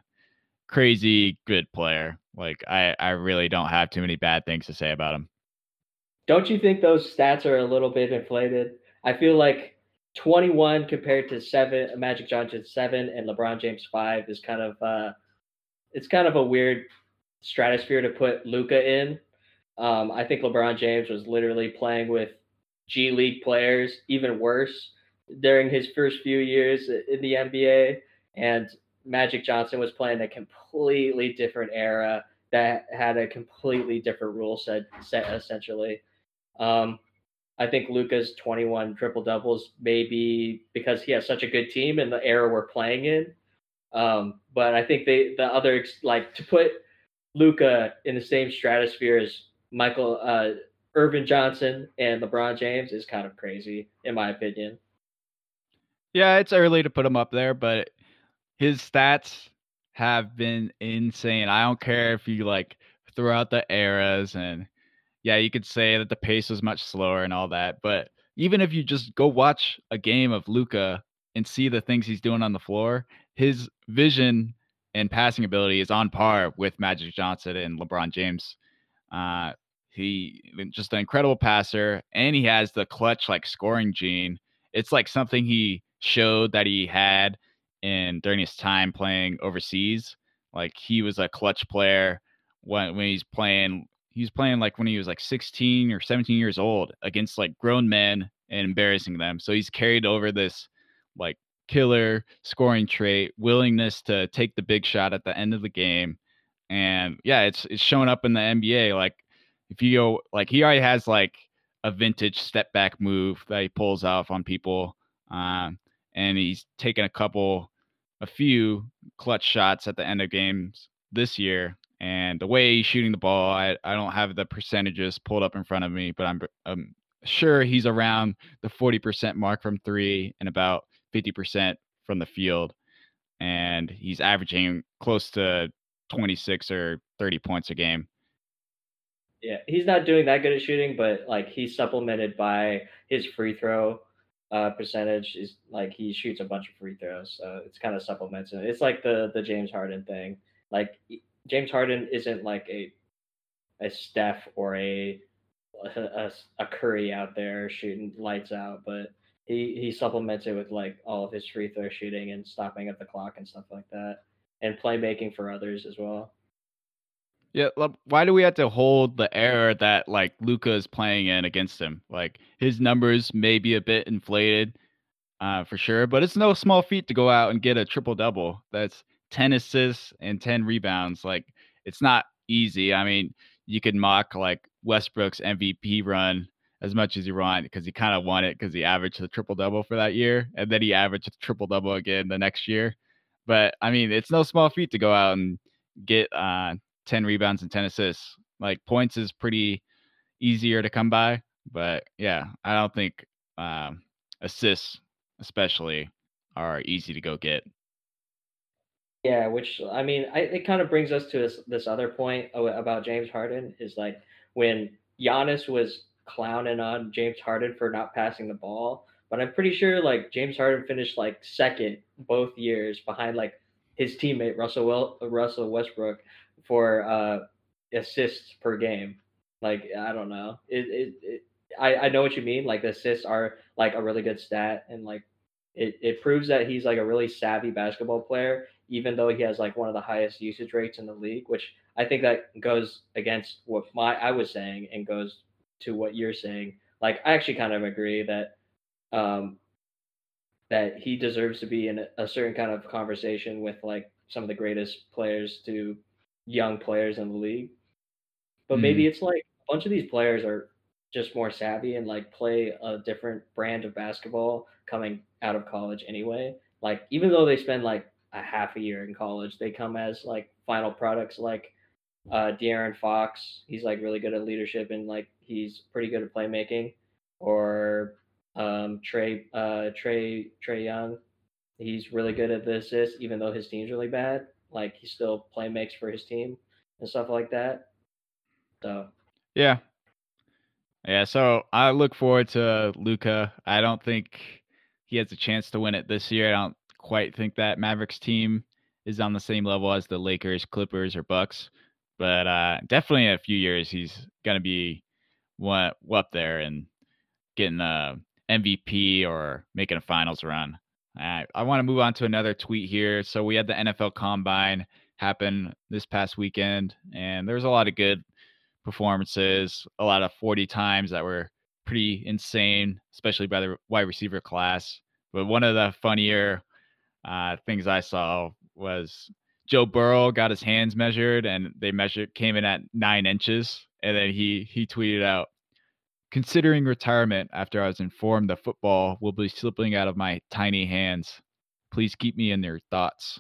crazy good player. Like I, I really don't have too many bad things to say about him. Don't you think those stats are a little bit inflated? I feel like twenty-one compared to seven, Magic Johnson seven, and LeBron James five is kind of uh, it's kind of a weird stratosphere to put Luka in. Um, I think LeBron James was literally playing with G League players, even worse, during his first few years in the N B A. And Magic Johnson was playing a completely different era that had a completely different rule set, set essentially. Um, I think Luka's twenty-one triple doubles maybe because he has such a good team in the era we're playing in. Um, but I think they the other like to put Luka in the same stratosphere as Michael uh, Irvin Johnson and LeBron James is kind of crazy, in my opinion. Yeah, it's early to put him up there, but his stats have been insane. I don't care if you like throw out the eras and yeah, you could say that the pace was much slower and all that, but even if you just go watch a game of Luka and see the things he's doing on the floor, his vision and passing ability is on par with Magic Johnson and LeBron James. Uh, he just an incredible passer, and he has the clutch like scoring gene. It's like something he showed that he had in during his time playing overseas. Like he was a clutch player when when he's playing. He was playing like when he was like sixteen or seventeen years old against like grown men and embarrassing them. So he's carried over this like killer scoring trait, willingness to take the big shot at the end of the game. And yeah, it's it's showing up in the N B A. Like if you go like he already has like a vintage step back move that he pulls off on people. Um, and he's taken a couple a few clutch shots at the end of games this year. And the way he's shooting the ball, I, I don't have the percentages pulled up in front of me, but I'm I'm sure he's around the forty percent mark from three and about fifty percent from the field. And he's averaging close to twenty-six or thirty points a game. Yeah, he's not doing that good at shooting, but like he's supplemented by his free throw uh, percentage. Is like he shoots a bunch of free throws, so it's kind of supplements it. It's like the the James Harden thing. Like James Harden isn't like a a Steph or a a, a Curry out there shooting lights out, but he he supplements it with like all of his free throw shooting and stopping at the clock and stuff like that, and playmaking for others as well. Yeah, like, why do we have to hold the era that like Luka is playing in against him? Like his numbers may be a bit inflated, uh, for sure, but it's no small feat to go out and get a triple double. That's ten assists and ten rebounds. Like it's not easy. I mean, you could mock like Westbrook's M V P run as much as you want because he kind of won it because he averaged the triple double for that year, and then he averaged a triple double again the next year. But I mean, it's no small feat to go out and get uh, ten rebounds and ten assists. Like points is pretty easier to come by, but yeah, I don't think um, assists especially are easy to go get. Yeah, which I mean, I, it kind of brings us to this this other point a- about James Harden is like when Giannis was clowning on James Harden for not passing the ball, but I'm pretty sure like James Harden finished like second both years behind like his teammate Russell well, Russell Westbrook for uh, assists per game. Like I don't know, it, it, it I I know what you mean. Like the assists are like a really good stat, and like it, it proves that he's like a really savvy basketball player even though he has like one of the highest usage rates in the league, which I think that goes against what my I was saying and goes to what you're saying. Like I actually kind of agree that um, that he deserves to be in a, a certain kind of conversation with like some of the greatest players to young players in the league. But Mm, maybe it's like a bunch of these players are just more savvy and like play a different brand of basketball coming out of college anyway. Like even though they spend like a half a year in college, they come as like final products like uh De'Aaron Fox. He's like really good at leadership and like he's pretty good at playmaking. Or um Trey uh Trey Trey Young. He's really good at the assists, even though his team's really bad. Like he still play makes for his team and stuff like that. So yeah, yeah. So I look forward to Luca. I don't think he has a chance to win it this year. I don't quite think that Mavericks team is on the same level as the Lakers, Clippers, or Bucks. But uh, definitely in a few years, he's gonna be one up there and getting a M V P or making a finals run. I, I want to move on to another tweet here. So we had the N F L Combine happen this past weekend, and there was a lot of good performances, a lot of forty times that were pretty insane, especially by the wide receiver class. But one of the funnier uh, things I saw was Joe Burrow got his hands measured, and they measured came in at nine inches, and then he he tweeted out, considering retirement after I was informed the football will be slipping out of my tiny hands. Please keep me in your thoughts.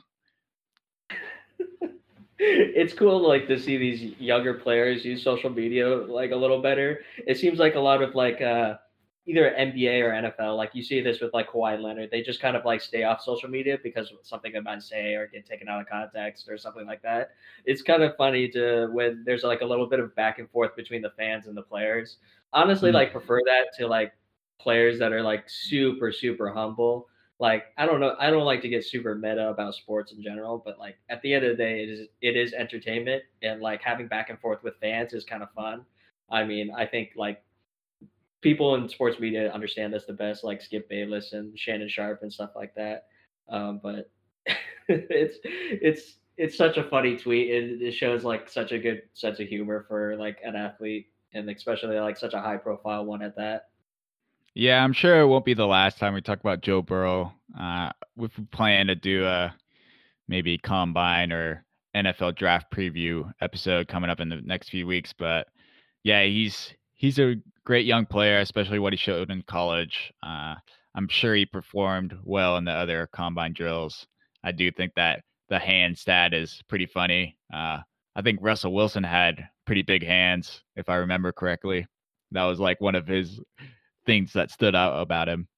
it's cool like to see these younger players use social media like a little better. It seems like a lot of like uh either N B A or N F L, like you see this with like Kawhi Leonard. They just kind of like stay off social media because of something they might say or get taken out of context or something like that. It's kind of funny to when there's like a little bit of back and forth between the fans and the players. Honestly, Mm. like prefer that to like players that are like super, super humble. Like I don't know, I don't like to get super meta about sports in general, but like at the end of the day, it is it is entertainment, and like having back and forth with fans is kind of fun. I mean, I think like people in sports media understand this the best, like Skip Bayless and Shannon Sharp and stuff like that. Um, but it's it's it's such a funny tweet. It, it shows like such a good sense of humor for like an athlete, and especially like such a high profile one at that. Yeah, I'm sure it won't be the last time we talk about Joe Burrow. Uh, we plan to do a maybe combine or N F L draft preview episode coming up in the next few weeks. But yeah, he's he's a great young player, especially what he showed in college. Uh, I'm sure he performed well in the other combine drills. I do think that the hand stat is pretty funny. Uh, I think Russell Wilson had pretty big hands, if I remember correctly. That was like one of his things that stood out about him.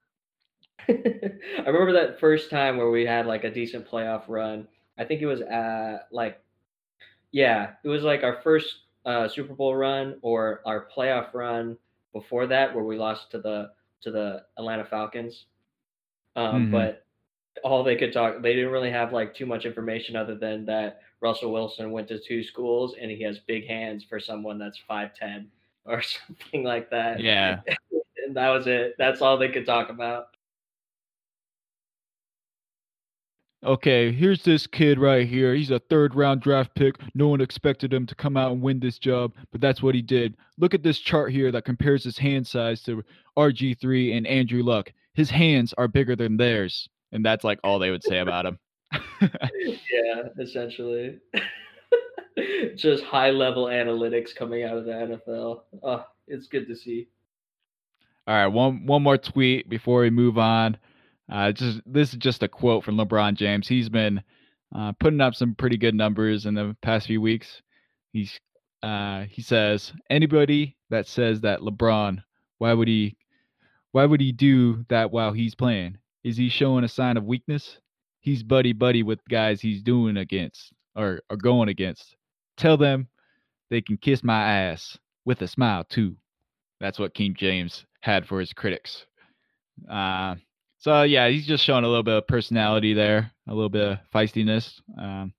I remember that first time where we had like a decent playoff run. I think it was at like yeah, it was like our first uh, Super Bowl run or our playoff run before that, where we lost to the to the Atlanta Falcons. Um, Hmm. but all they could talk, they didn't really have like too much information other than that Russell Wilson went to two schools and he has big hands for someone that's five ten or something like that. Yeah, And that was it. That's all they could talk about. okay, here's this kid right here. He's a third round draft pick. No one expected him to come out and win this job, but that's what he did. Look at this chart here that compares his hand size to R G three and Andrew Luck. His hands are bigger than theirs. And that's like all they would say about him. Yeah, essentially. Just high level analytics coming out of the N F L. Oh, it's good to see. All right, one one more tweet before we move on. Uh, just this is just a quote from LeBron James. He's been uh, putting up some pretty good numbers in the past few weeks. He's uh, he says anybody that says that LeBron, why would he why would he do that while he's playing? Is he showing a sign of weakness? He's buddy buddy with guys he's doing against or, or going against. Tell them they can kiss my ass with a smile too. That's what King James had for his critics. Uh, so yeah, he's just showing a little bit of personality there, a little bit of feistiness. Um,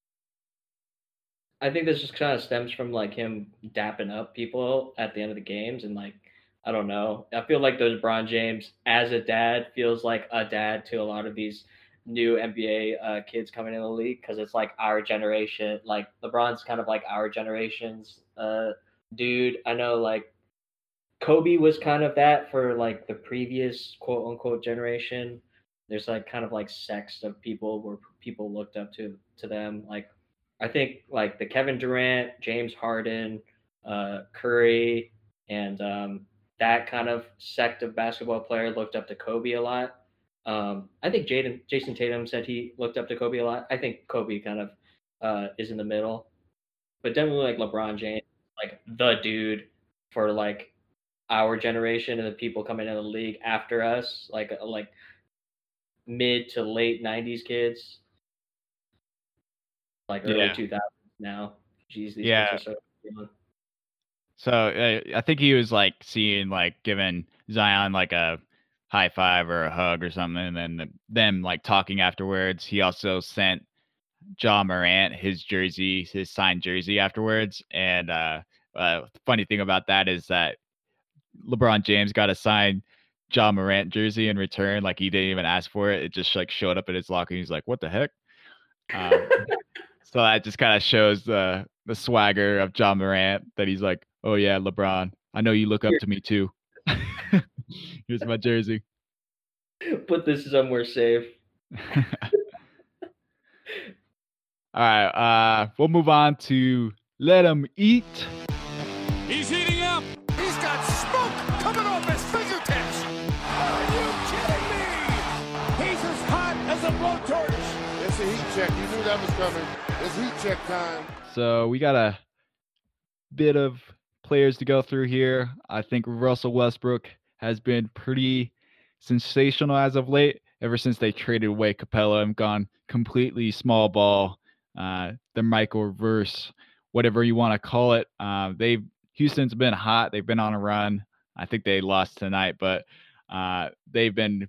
I think this just kind of stems from like him dapping up people at the end of the games and like I don't know. I feel like those LeBron James as a dad feels like a dad to a lot of these new N B A uh, kids coming in the league because it's like our generation. Like LeBron's kind of like our generation's uh, dude. I know like Kobe was kind of that for like the previous quote unquote generation. There's like kind of like sects of people where people looked up to to them. Like I think like the Kevin Durant, James Harden, uh, Curry, and um, that kind of sect of basketball player looked up to Kobe a lot. Um, I think Jaden Jason Tatum said he looked up to Kobe a lot. I think Kobe kind of uh, is in the middle, but definitely like LeBron James, like the dude for like our generation and the people coming in the league after us, like uh, like mid to late nineties kids, like early yeah, two thousands now. Jeez, these kids yeah. are so young. So uh, I think he was like seeing like giving Zion like a high five or a hug or something, and then the, them like talking afterwards. He also sent Ja Morant his jersey, his signed jersey afterwards. And uh, uh, the funny thing about that is that LeBron James got a signed Ja Morant jersey in return. Like he didn't even ask for it. It just like showed up at his locker. He's like, "What the heck?" Um, so that just kind of shows the the swagger of Ja Morant. That he's like, "Oh yeah, LeBron, I know you look up Here, to me too. Here's my jersey." put this somewhere safe. All right, uh, we'll move on to Let 'Em Eat. He's heating up. He's got smoke coming off his fingertips. Are you kidding me? He's as hot as a blowtorch. It's a heat check. You knew that was coming. It's heat check time. So we got a bit of players to go through here. I think Russell Westbrook has been pretty sensational as of late, ever since they traded away Capella and gone completely small ball, uh, the Michael reverse, whatever you want to call it. Uh, they've Houston's been hot. They've been on a run. I think they lost tonight, but uh, they've been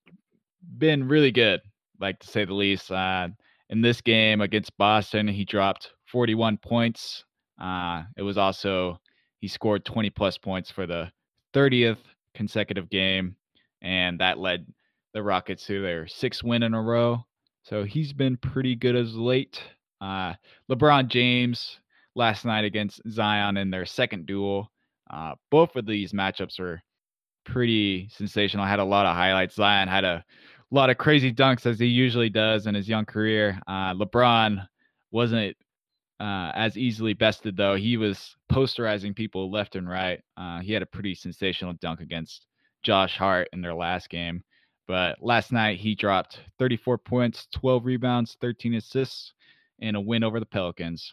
been really good, like to say the least. Uh, in this game against Boston, he dropped forty-one points. Uh, it was also he scored twenty plus points for the thirtieth consecutive game, and that led the Rockets to their sixth win in a row. So he's been pretty good as late. Uh, LeBron James last night against Zion in their second duel. Uh, both of these matchups were pretty sensational. Had a lot of highlights. Zion had a lot of crazy dunks as he usually does in his young career. Uh, LeBron wasn't uh, as easily bested though. He was posterizing people left and right. Uh, he had a pretty sensational dunk against Josh Hart in their last game. But last night he dropped thirty-four points, twelve rebounds, thirteen assists, and a win over the Pelicans.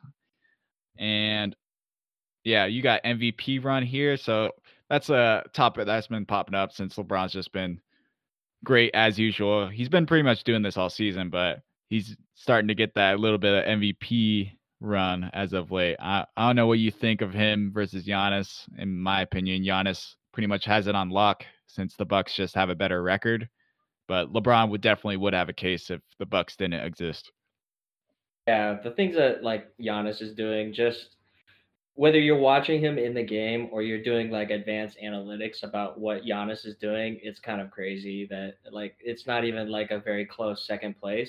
And yeah, you got M V P run here. So that's a topic that's been popping up since LeBron's just been great as usual. He's been pretty much doing this all season, but he's starting to get that little bit of M V P run as of late. I, I don't know what you think of him versus Giannis. In my opinion, Giannis pretty much has it on lock since the Bucks just have a better record. But LeBron would definitely would have a case if the Bucks didn't exist. Yeah, the things that like Giannis is doing, just whether you're watching him in the game or you're doing like advanced analytics about what Giannis is doing, it's kind of crazy that like it's not even like a very close second place.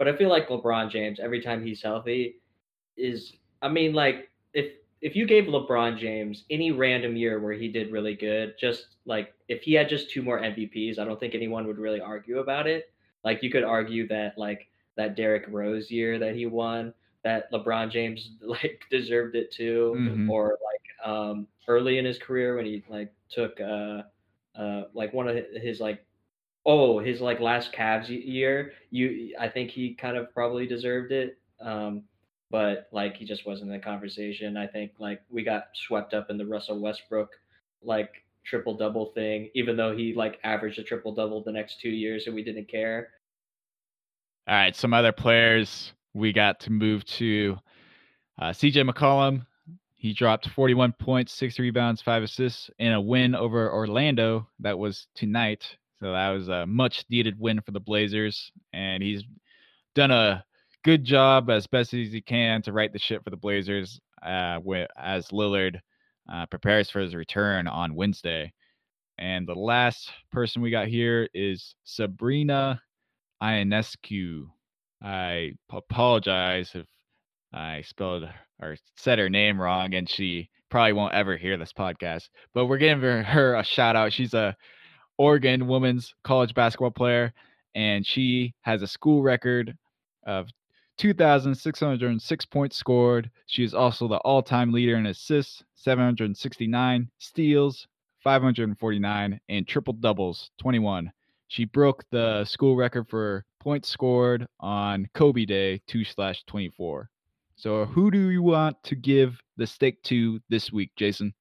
But I feel like LeBron James, every time he's healthy, is I mean, like if if you gave LeBron James any random year where he did really good, just like if he had just two more M V Ps, I don't think anyone would really argue about it. Like you could argue that like that Derrick Rose year that he won, that LeBron James like deserved it too, Mm-hmm. or like um early in his career when he like took uh uh like one of his like oh his like last Cavs y- year, you I think he kind of probably deserved it. Um but like he just wasn't in the conversation. I think like we got swept up in the Russell Westbrook like triple double thing, even though he like averaged a triple double the next two years and we didn't care. All right, some other players we got to move to. Uh, C J McCollum, he dropped forty-one points, six rebounds, five assists in a win over Orlando. That was tonight. So that was a much needed win for the Blazers. And he's done a good job as best as he can to right the ship for the Blazers uh, with, as Lillard uh, prepares for his return on Wednesday. And the last person we got here is Sabrina Ionescu. I apologize if I spelled or said her name wrong, and she probably won't ever hear this podcast. But we're giving her, her a shout out. She's a Oregon women's college basketball player, and she has a school record of two thousand six hundred six points scored. She is also the all-time leader in assists, seven hundred sixty-nine, steals, five hundred forty-nine, and triple doubles, twenty-one. She broke the school record for points scored on Kobe Day, two slash twenty-four. So who do you want to give the stake to this week, Jason?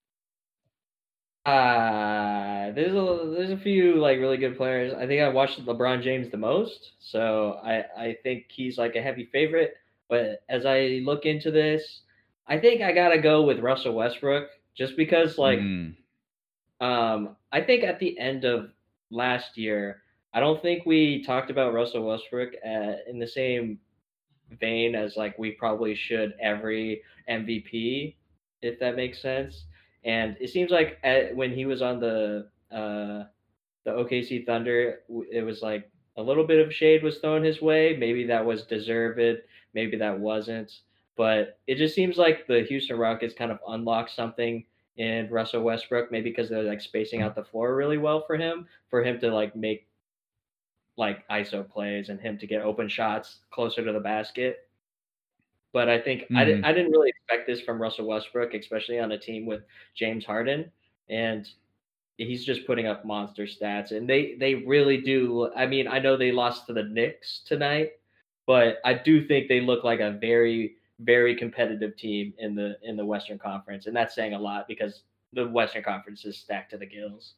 Uh there's a there's a few like really good players. I think I watched LeBron James the most, so I I think he's like a heavy favorite. But as I look into this, I think I gotta go with Russell Westbrook just because like Mm, um I think at the end of last year, I don't think we talked about Russell Westbrook uh, in the same vein as like we probably should every M V P, if that makes sense. And it seems like at, when he was on the uh, the O K C Thunder, w- it was like a little bit of shade was thrown his way. Maybe that was deserved, maybe that wasn't. But it just seems like the Houston Rockets kind of unlocked something in Russell Westbrook, maybe because they're like spacing out the floor really well for him, for him to like make like I S O plays and him to get open shots closer to the basket. But I think I, di- mm-hmm. I didn't really expect this from Russell Westbrook, especially on a team with James Harden. And he's just putting up monster stats. And they, they really do. I mean, I know they lost to the Knicks tonight, but I do think they look like a very, very competitive team in the in the Western Conference. And that's saying a lot because the Western Conference is stacked to the gills.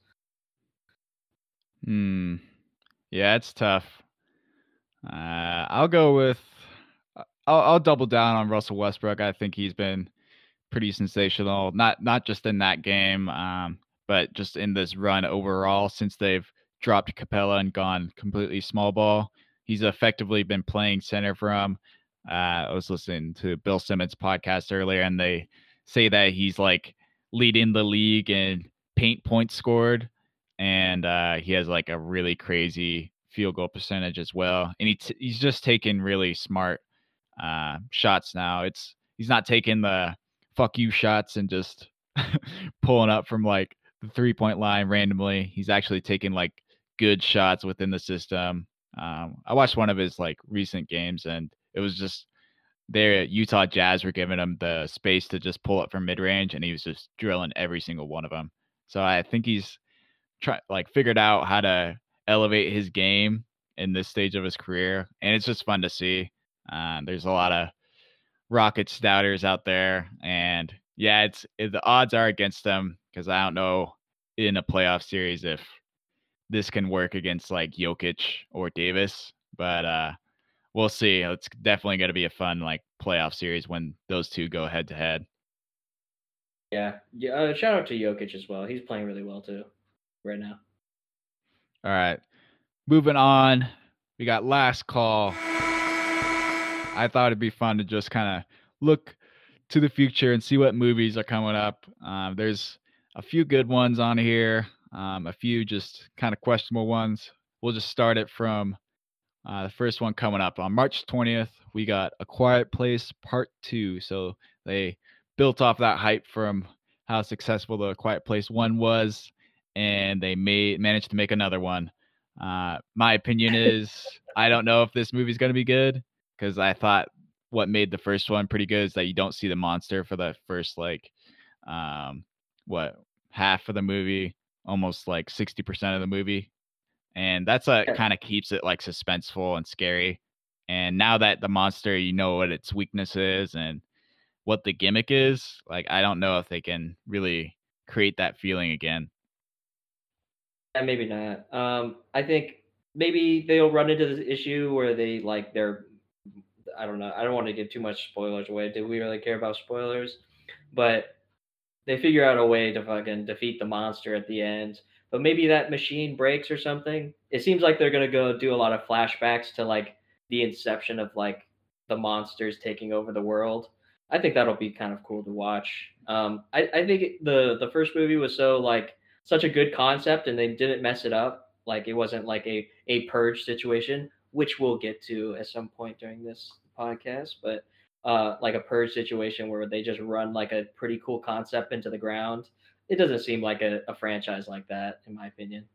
Mm. Yeah, it's tough. Uh, I'll go with. uh, I'll, I'll double down on Russell Westbrook. I think he's been pretty sensational. Not not just in that game, um, but just in this run overall since they've dropped Capella and gone completely small ball. He's effectively been playing center for him. Uh, I was listening to Bill Simmons' podcast earlier, and they say that he's like leading the league in paint points scored, and uh, he has like a really crazy field goal percentage as well. And he t- he's just taking really smart uh, shots now. It's he's not taking the fuck you shots and just pulling up from like the three point line randomly. He's actually taking like good shots within the system. Um, I watched one of his like recent games, and it was just their Utah Jazz were giving him the space to just pull up from mid range, and he was just drilling every single one of them. So I think he's try like figured out how to elevate his game in this stage of his career, and it's just fun to see. Uh, there's a lot of Rockets doubters out there, and yeah, it's it, the odds are against them because I don't know in a playoff series if this can work against like Jokic or Davis, but uh, we'll see. It's definitely going to be a fun like playoff series when those two go head to head. Yeah. Yeah. Uh, shout out to Jokic as well. He's playing really well too right now. All right, moving on. We got last call. I thought it'd be fun to just kind of look to the future and see what movies are coming up. Um, there's a few good ones on here, um, a few just kind of questionable ones. We'll just start it from Uh, the first one coming up on March twentieth, we got A Quiet Place Part two. So they built off that hype from how successful the Quiet Place one was, and they made managed to make another one. Uh, my opinion is I don't know if this movie's going to be good, because I thought what made the first one pretty good is that you don't see the monster for the first, like, um, what, half of the movie, almost like sixty percent of the movie. And that's what Yeah. kind of keeps it like suspenseful and scary. And now that the monster, you know what its weakness is and what the gimmick is, like I don't know if they can really create that feeling again. Yeah, maybe not. Um, I think maybe they'll run into this issue where they like they're I don't know. I don't want to give too much spoilers away. Do we really care about spoilers? But they figure out a way to fucking defeat the monster at the end. But maybe that machine breaks or something. It seems like they're gonna go do a lot of flashbacks to like the inception of like the monsters taking over the world. I think that'll be kind of cool to watch. Um, I, I think it- the the first movie was so like such a good concept, and they didn't mess it up. Like it wasn't like a a purge situation, which we'll get to at some point during this podcast. But uh, like a purge situation where they just run like a pretty cool concept into the ground. It doesn't seem like a, a franchise like that, in my opinion.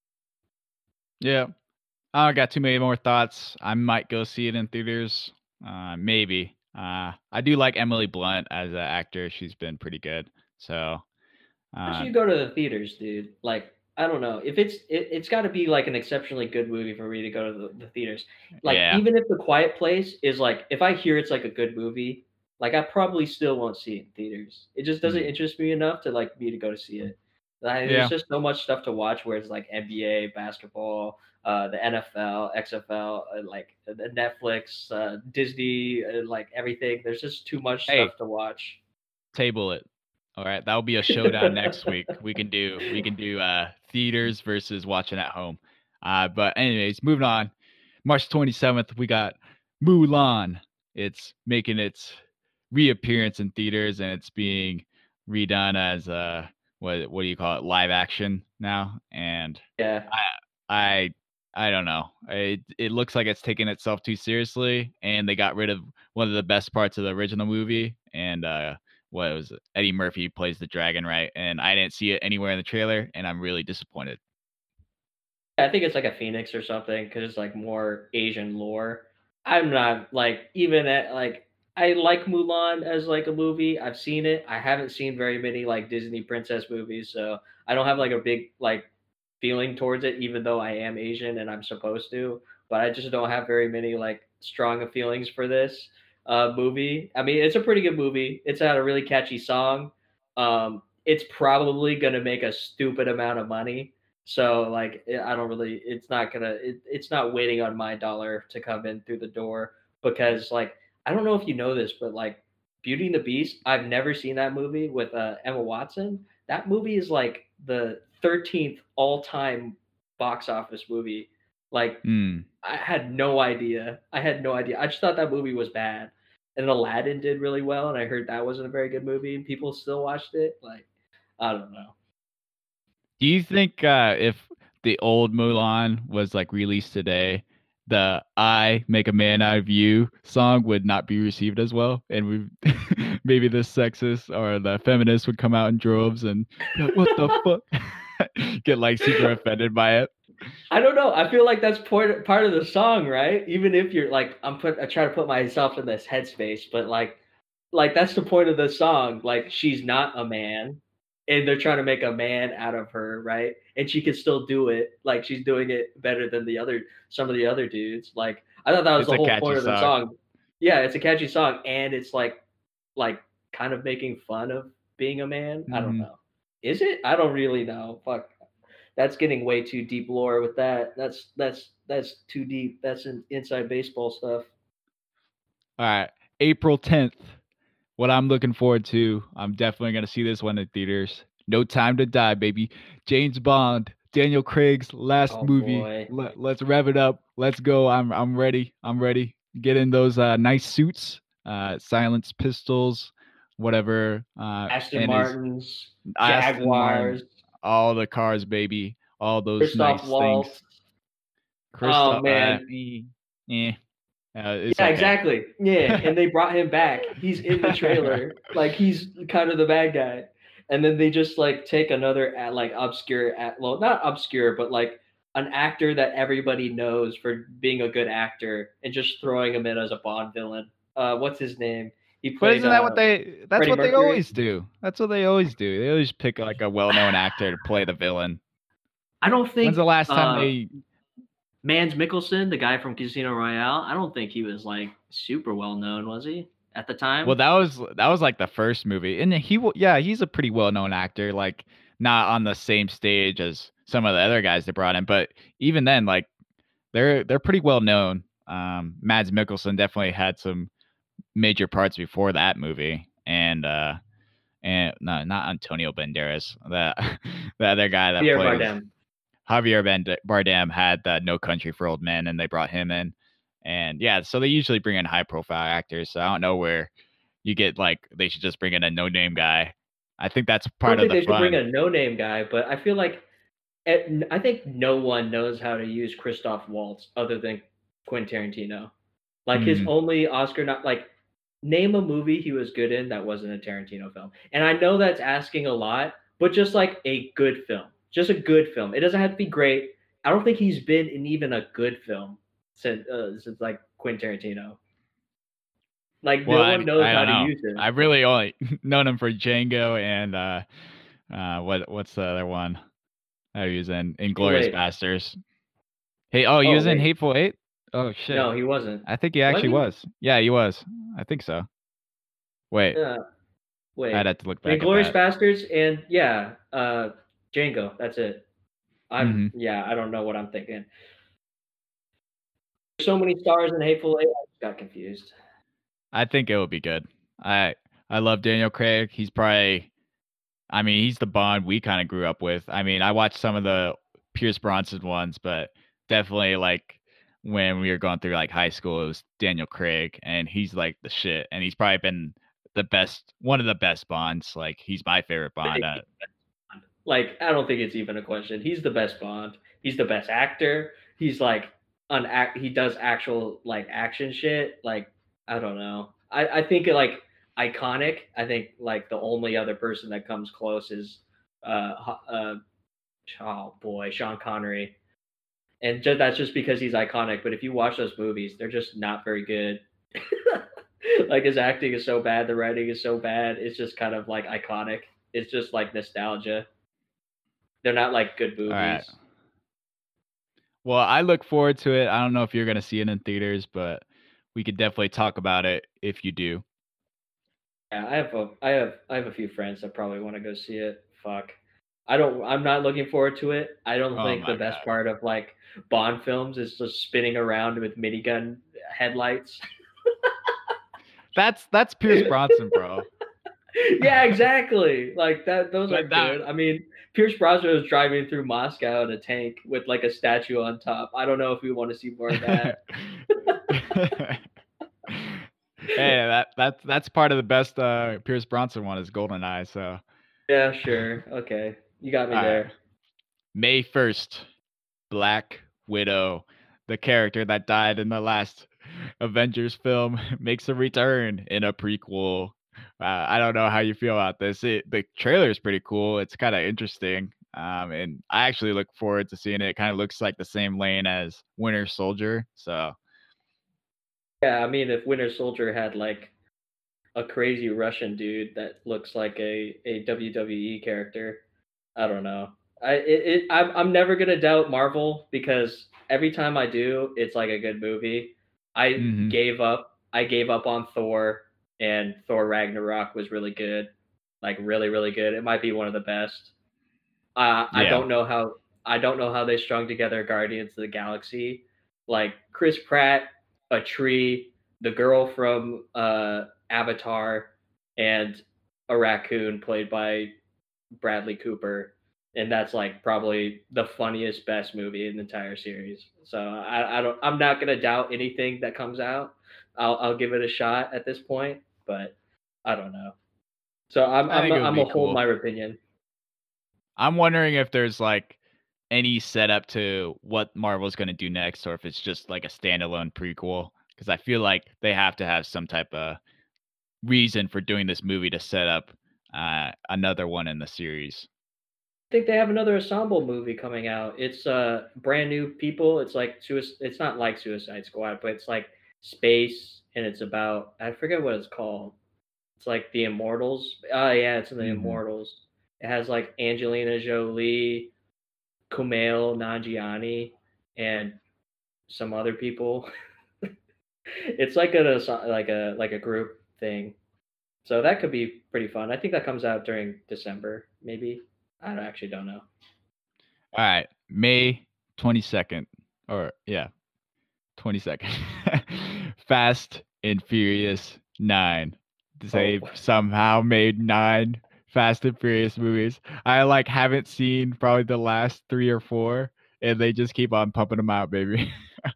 Yeah. I don't got too many more thoughts. I might go see it in theaters. Uh, maybe. Uh, I do like Emily Blunt as an actor. She's been pretty good. So, Why should uh, you go to the theaters, dude? Like, I don't know. If it's it, it's got to be like an exceptionally good movie for me to go to the, the theaters. Like, yeah. even if The Quiet Place is like, if I hear it's like a good movie, like I probably still won't see it in theaters. It just doesn't Mm. interest me enough to like me to go to see it. Like, Yeah. there's just so much stuff to watch where it's like N B A, basketball, uh, the N F L, X F L, uh, like uh, the Netflix, uh, Disney, uh, like everything. There's just too much Hey. stuff to watch. Table it. All right, that'll be a showdown next week. We can do we can do uh theaters versus watching at home. Uh but anyways, moving on. March twenty-seventh, we got Mulan. It's making its reappearance in theaters, and it's being redone as uh what what do you call it? Live action now. And Yeah. I I don't know. It it looks like it's taking itself too seriously, and they got rid of one of the best parts of the original movie. And uh, what was it? Eddie Murphy plays the dragon, right? And I didn't see it anywhere in the trailer, and I'm really disappointed. I think it's like a Phoenix or something because it's like more Asian lore. I'm not like even at like I like Mulan as like a movie. I've seen it. I haven't seen very many like Disney princess movies, so I don't have like a big like feeling towards it, even though I am Asian and I'm supposed to. But I just don't have very many like strong feelings for this uh, movie. I mean, it's a pretty good movie. It's had a really catchy song. Um, it's probably gonna make a stupid amount of money, so like eh, I don't really it's not gonna it, it's not waiting on my dollar to come in through the door because like I don't know if you know this, but like Beauty and the Beast, I've never seen that movie with uh, Emma Watson. That movie is like the thirteenth all-time box office movie. Like Hmm. I had no idea. I had no idea. I just thought that movie was bad. And Aladdin did really well, and I heard that wasn't a very good movie, and people still watched it. Like, I don't know. Do you think uh, if the old Mulan was like released today, the "I Make a Man Out of You" song would not be received as well, and we maybe the sexist or the feminists would come out in droves and be like, "What the fuck?" Get like super offended by it. I don't know. I feel like that's part part of the song, right? Even if you're like, I'm put, I try to put myself in this headspace, but like, like that's the point of the song. Like, she's not a man, and they're trying to make a man out of her, right? And she can still do it. Like, she's doing it better than the other, some of the other dudes. Like, I thought that was It's the a whole catchy point of the song. song. Yeah, it's a catchy song, and it's like, like kind of making fun of being a man. I don't Mhm. know. Is it? I don't really know. Fuck. That's getting way too deep lore with that. That's that's that's too deep. That's in, inside baseball stuff. All right, April tenth. What I'm looking forward to, I'm definitely gonna see this one in theaters. No Time to Die, baby. James Bond, Daniel Craig's last Oh movie. boy. Let, let's rev it up. Let's go. I'm I'm ready. I'm ready. Get in those uh, nice suits, uh, silenced pistols, whatever. Uh, Aston and his Martins, Aston Martin, Jaguars, all the cars, baby. All those Christoph nice Waltz. things. Oh Christoph, uh, man, he- eh. Uh, it's Yeah, okay. exactly. Yeah, and they brought him back. He's in the trailer, like he's kind of the bad guy. And then they just like take another a- like obscure, a- well, not obscure, but like an actor that everybody knows for being a good actor, and just throwing him in as a Bond villain. Uh, what's his name? He But played isn't that what uh, they? That's Freddie what they Mercury. always do. That's what they always do. They always pick like a well-known actor to play the villain. I don't think When's the last time uh, they? Mans Mikkelsen, the guy from Casino Royale, I don't think he was like super well known, was he at the time? Well, that was that was like the first movie, and he w- yeah, he's a pretty well-known actor. Like not on the same stage as some of the other guys they brought in, but even then, like they're they're pretty well known. Um, Mads Mikkelsen definitely had some major parts before that movie, and uh, and no, not Antonio Banderas, the the other guy that Javier plays Bardem. Javier Band- Bardem had the No Country for Old Men, and they brought him in, and yeah, so they usually bring in high-profile actors. So I don't know where you get like they should just bring in a no-name guy. I think that's I don't part of think the they should fun. bring a no-name guy, but I feel like it, I think no one knows how to use Christoph Waltz other than Quentin Tarantino. Like his Mhm. only Oscar, not like name a movie he was good in that wasn't a Tarantino film. And I know that's asking a lot, but just like a good film, just a good film. It doesn't have to be great. I don't think he's been in even a good film since uh, since like Quentin Tarantino. Like Well, no I, one knows I how don't to know. use him. I've really only known him for Django and uh, uh, what what's the other one? Oh, he was in Inglorious Eight. Bastards. Hey, oh, he Oh, was in wait. Hateful Eight. Oh shit. No, he wasn't. I think he Was actually he? was. Yeah, he was. I think so. Wait, Uh, wait. I'd have to look back Inglorious at that. Bastards and yeah, uh, Django. That's it. I'm Mhm. yeah. I don't know what I'm thinking. So many stars in Hateful Eight. I just got confused. I think it would be good. I I love Daniel Craig. He's probably, I mean, he's the Bond we kind of grew up with. I mean, I watched some of the Pierce Bronson ones, but definitely like when we were going through like high school, it was Daniel Craig, and he's like the shit. And he's probably been the best, one of the best Bonds. Like he's my favorite Bond. Uh, Like I don't think it's even a question. He's the best Bond. He's the best actor. He's like an act. He does actual like action shit. Like I don't know. I I think like iconic. I think like the only other person that comes close is uh Ho- uh oh boy Sean Connery. And just, that's just because he's iconic. But if you watch those movies, they're just not very good. Like his acting is so bad, the writing is so bad. It's just kind of like iconic. It's just like nostalgia. They're not like good movies. all right. Well, I look forward to it. I don't know if you're gonna see it in theaters, but we could definitely talk about it if you do. Yeah, I have a, I have, I have a few friends that probably want to go see it. Fuck, I don't. I'm not looking forward to it. I don't Oh think my the best God. part of like Bond films is just spinning around with minigun headlights. That's that's Pierce Bronson, bro. Yeah, exactly. Like that. Those But are that- good. I mean, Pierce Brosnan was driving through Moscow in a tank with like a statue on top. I don't know if we want to see more of that. Hey, that that's that's part of the best uh, Pierce Bronson one is GoldenEye. So Yeah, sure. Okay, you got me All right. there. May first, Black Widow, the character that died in the last Avengers film, makes a return in a prequel. Uh, I don't know how you feel about this. It, the trailer is pretty cool. It's kind of interesting. Um, and I actually look forward to seeing it. It kind of looks like the same lane as Winter Soldier. So Yeah, I mean, if Winter Soldier had like a crazy Russian dude that looks like a, a W W E character, I don't know. I it, it I'm I'm never gonna doubt Marvel because every time I do, it's like a good movie. I Mhm. gave up. I gave up on Thor, and Thor Ragnarok was really good, like really really good. It might be one of the best. Uh, I Yeah. don't know how I don't know how they strung together Guardians of the Galaxy. Like Chris Pratt, a tree, the girl from uh, Avatar, and a raccoon played by Bradley Cooper, and that's like probably the funniest, best movie in the entire series. So I, I don't, I'm not gonna doubt anything that comes out. I'll, I'll give it a shot at this point, but I don't know. So I'm, I I'm, think it would I'm be gonna hold cool. my opinion. I'm wondering if there's like any setup to what Marvel's going to do next, or if it's just like a standalone prequel. Because I feel like they have to have some type of reason for doing this movie to set up uh, another one in the series. I think they have another ensemble movie coming out. It's uh brand new people. It's like suicide. It's not like Suicide Squad, but it's like space, and it's about I forget what it's called. It's like the Immortals. Oh yeah, it's in the Mhm. Immortals. It has like Angelina Jolie, Kumail Nanjiani, and some other people. It's like a like a like a group thing. So that could be pretty fun. I think that comes out during December, maybe. I don't, actually don't know. All right, May twenty-second, or yeah, twenty-second. Fast and Furious nine. They Oh. somehow made nine Fast and Furious movies. I like haven't seen probably the last three or four, and they just keep on pumping them out, baby.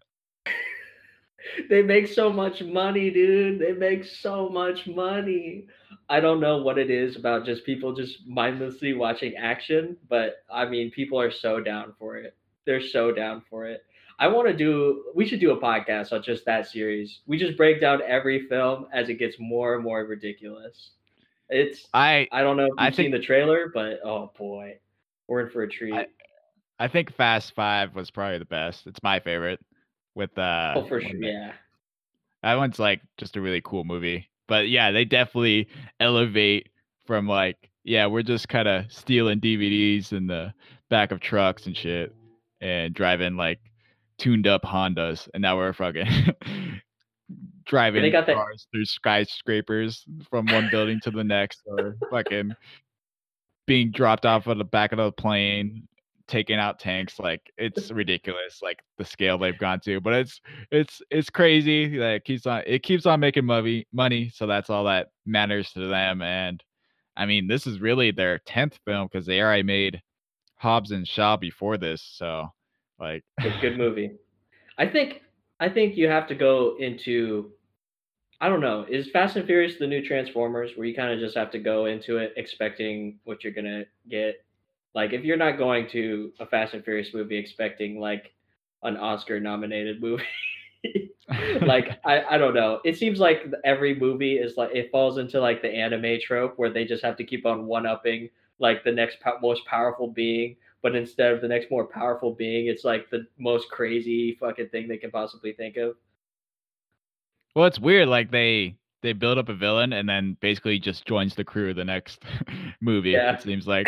They make so much money, dude. They make so much money. I don't know what it is about just people just mindlessly watching action, but I mean, people are so down for it. They're so down for it. I want to do, we should do a podcast on just that series. We just break down every film as it gets more and more ridiculous. It's, I I don't know if I you've seen think the trailer, but oh boy, we're in for a treat. I, I think Fast Five was probably the best. It's my favorite. With uh, oh, for when sure. they- Yeah. that one's like just a really cool movie. But yeah, they definitely elevate from like, yeah, we're just kind of stealing D V Ds in the back of trucks and shit and driving like tuned up Hondas. And now we're fucking driving got that- cars through skyscrapers from one building to the next, or fucking being dropped off of the back of the plane, taking out tanks. Like, it's ridiculous, like the scale they've gone to. But it's it's it's crazy that it keeps on it keeps on making money money. So that's all that matters to them. And I mean, this is really their tenth film because they already made Hobbs and Shaw before this. So like, It's a good movie. I think I think you have to go into I don't know, is Fast and Furious the new Transformers where you kind of just have to go into it expecting what you're going to get? Like if you're not going to a Fast and Furious movie expecting like an Oscar nominated movie, like I, I don't know. It seems like every movie is like it falls into like the anime trope where they just have to keep on one upping like the next po- most powerful being, but instead of the next more powerful being, it's like the most crazy fucking thing they can possibly think of. well, it's weird. Like they they build up a villain and then basically just joins the crew the next movie. Yeah. It seems like.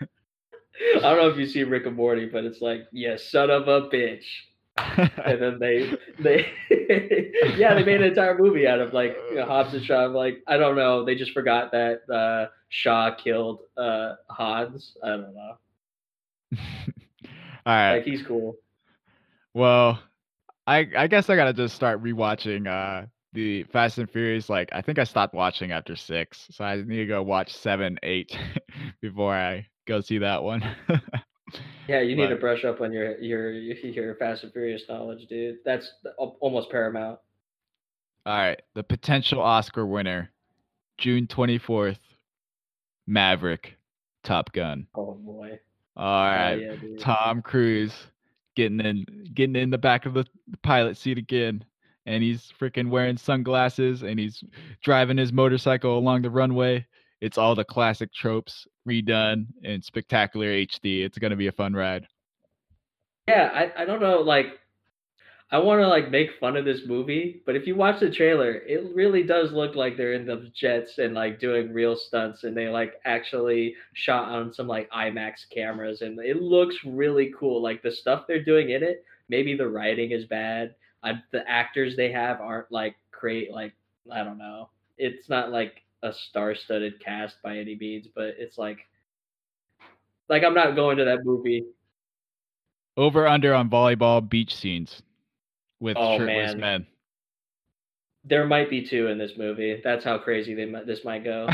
I don't know if you see Rick and Morty, but it's like, yeah, son of a bitch. And then they they yeah, they made an entire movie out of like you know, Hobbs and Shaw. Like, I don't know, they just forgot that uh, Shaw killed uh, Hans. I don't know. All right. Like he's cool. Well, I I guess I gotta just start rewatching uh the Fast and Furious. Like I think I stopped watching after six, so I need to go watch seven, eight before I go see that one. Yeah, you need to But- brush up on your your your Fast and Furious knowledge, dude. That's al- almost paramount. All right, the potential Oscar winner, June twenty-fourth, Maverick, Top Gun. Oh boy. All Oh, right, yeah, dude. Tom Cruise getting in getting in the back of the pilot seat again, and he's freaking wearing sunglasses and he's driving his motorcycle along the runway. It's all the classic tropes redone in spectacular H D. It's gonna be a fun ride. Yeah, I, I don't know, like I want to like make fun of this movie, but if you watch the trailer, it really does look like they're in the jets and like doing real stunts, and they like actually shot on some like IMAX cameras, and it looks really cool. Like the stuff they're doing in it, maybe the writing is bad. Uh, the actors they have aren't like great. Like I don't know, it's not like a star-studded cast by any means, but it's like like I'm not going to that movie. Over under on volleyball beach scenes with Oh, shirtless man. men. There might be two in this movie. That's how crazy they might, this might go.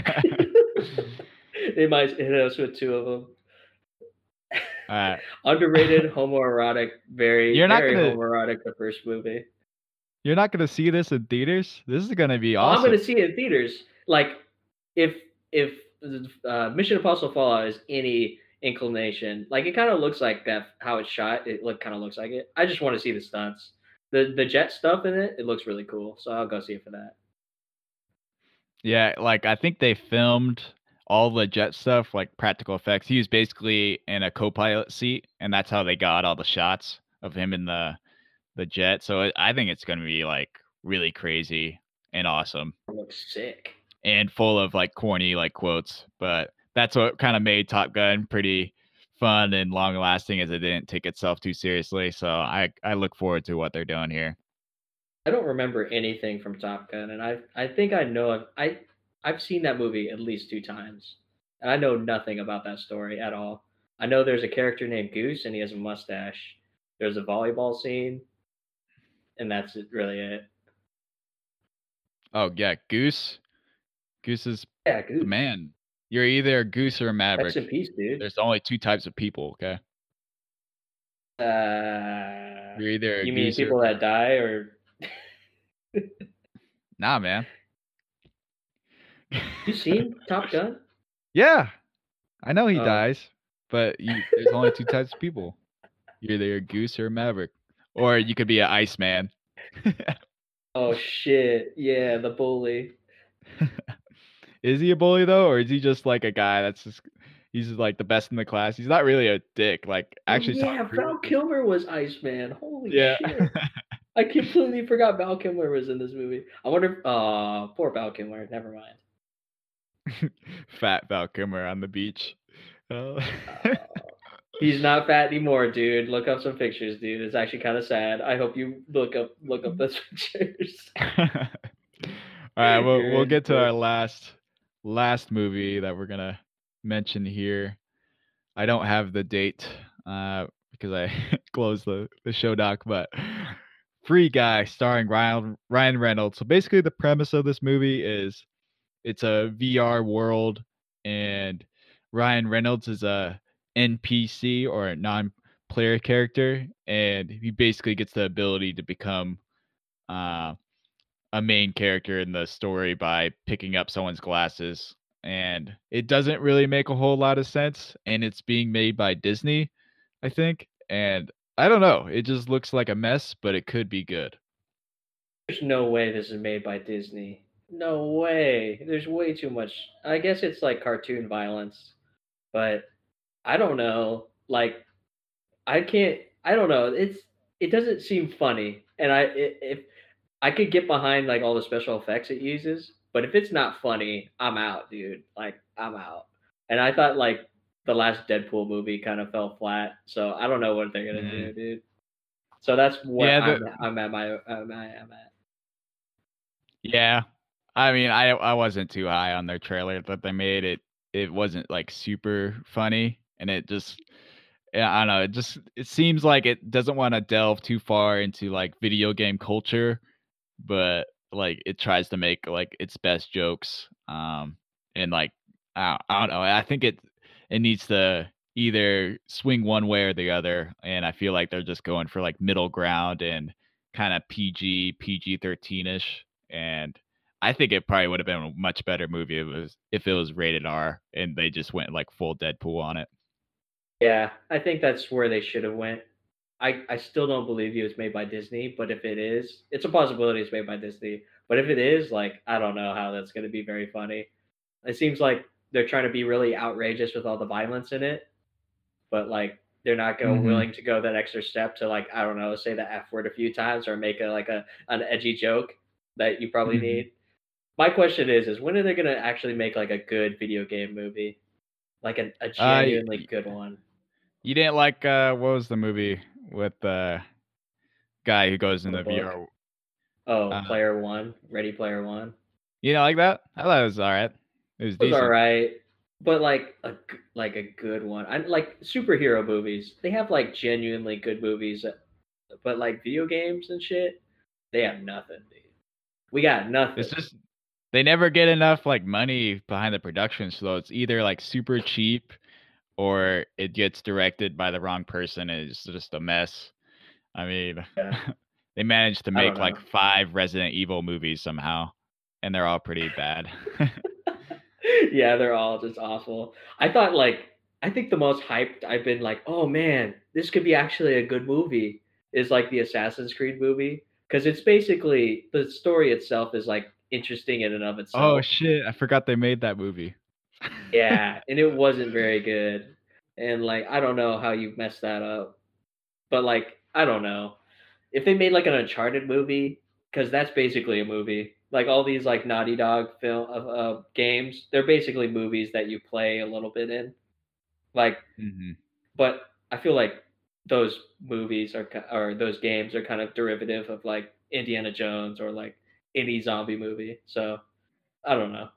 They might hit us with two of them. All right. Underrated, homoerotic, very, You're not very gonna- homoerotic. The first movie. You're not gonna see this in theaters? This is gonna be Oh, awesome. I'm going to see it in theaters. Like, if if uh, Mission Impossible Fallout is any inclination. Like it kind of looks like that how it's shot. It look kind of looks like it. I just want to see the stunts. The the jet stuff in it, it looks really cool. So I'll go see it for that. Yeah, like I think they filmed all the jet stuff, like practical effects. He was basically in a co-pilot seat, and that's how they got all the shots of him in the the jet. So it, I think it's going to be like really crazy and awesome It looks sick. and full of like corny like quotes. But that's what kind of made Top Gun pretty fun and long lasting, as it didn't take itself too seriously. So I I look forward to what they're doing here. I don't remember anything from Top Gun, and I I think I know I've, I I've seen that movie at least two times, and I know nothing about that story at all. I know there's a character named Goose, and he has a mustache. There's a volleyball scene, and that's it, really it. Oh yeah, Goose. Goose is Yeah, the Goose. man. You're either a goose or a Rest maverick. in peace, dude. There's only two types of people, okay? Uh, You're either a you mean goose or people that die, or nah, man. you seen Top Gun? Yeah, I know he Oh. dies, but you, there's only two types of people. You're either a goose or a maverick, or you could be an Iceman. Oh shit! Yeah, the bully. Is he a bully though, or is he just like a guy that's just he's just, like the best in the class? He's not really a dick. Like Oh, actually, Tom yeah, Cruise- Val Kilmer was Iceman. Holy yeah. shit! I completely forgot Val Kilmer was in this movie. I wonder if, uh, poor Val Kilmer. Never mind. Fat Val Kilmer on the beach. Oh. Uh, he's not fat anymore, dude. Look up some pictures, dude. It's actually kind of sad. I hope you look up look up those pictures. All right, we'll You're we'll in get to for our it. last last movie that we're gonna mention here. I don't have the date uh, because I closed the, the show doc, but Free Guy starring Ryan Ryan Reynolds. So basically, the premise of this movie is it's a V R world, and Ryan Reynolds is a N P C or a non-player character, and he basically gets the ability to become uh, a main character in the story by picking up someone's glasses. And it doesn't really make a whole lot of sense, and it's being made by Disney, I think. And I don't know, it just looks like a mess, but it could be good. There's no way this is made by Disney. No way. There's way too much. I guess it's like cartoon violence, but I don't know. Like, I can't. I don't know. It's it doesn't seem funny, and I i- if I could get behind like all the special effects it uses, but if it's not funny, I'm out, dude. Like I'm out. And I thought like the last Deadpool movie kind of fell flat, so I don't know what they're gonna do, Mhm. dude. So that's what Yeah, I'm, the, I'm at my I'm at, I'm at. yeah. I mean, I I wasn't too high on their trailer that they made. It it wasn't like super funny, and it just yeah, I don't know. It just it seems like it doesn't want to delve too far into like video game culture, but like it tries to make like its best jokes. Um, and like I, I don't know. I think it it needs to either swing one way or the other, and I feel like they're just going for like middle ground and kind of P G P G thirteen ish. And I think it probably would have been a much better movie if it was if it was rated R and they just went like full Deadpool on it. Yeah, I think that's where they should have went. I, I still don't believe it was made by Disney, but if it is, it's a possibility it's made by Disney. But if it is, like, I don't know how that's going to be very funny. It seems like they're trying to be really outrageous with all the violence in it, but like they're not go Mhm. willing to go that extra step to like I don't know, say the F word a few times or make a like a an edgy joke that you probably Mhm. need. My question is, is when are they going to actually make like a good video game movie, like a, a Uh, genuinely y- good one? you didn't like uh what was the movie with the guy who goes in The the book. V R? Oh, Uh, Player One, Ready Player One. you didn't like that? I thought it was all right. It was It was decent. all right, but like a g- like a good one. I like superhero movies. They have like genuinely good movies, uh, but like video games and shit, they have nothing, dude. We got nothing. It's just they never get enough like money behind the production, so it's either like super cheap or it gets directed by the wrong person and it's just a mess. I mean, Yeah. they managed to I don't make like know. five Resident Evil movies somehow, and they're all pretty bad. Yeah, they're all just awful. I thought like I think the most hyped I've been like, oh man, this could be actually a good movie is like the Assassin's Creed movie because it's basically the story itself is like interesting in and of Oh itself. shit! I forgot they made that movie. Yeah, and it wasn't very good. And like I don't know how you messed that up. But like I don't know. If they made like an Uncharted movie cuz that's basically a movie. Like all these like Naughty Dog film uh, uh, games, they're basically movies that you play a little bit in. Like hmm but I feel like those movies are ki- or those games are kind of derivative of like Indiana Jones or like any zombie movie. So, I don't know.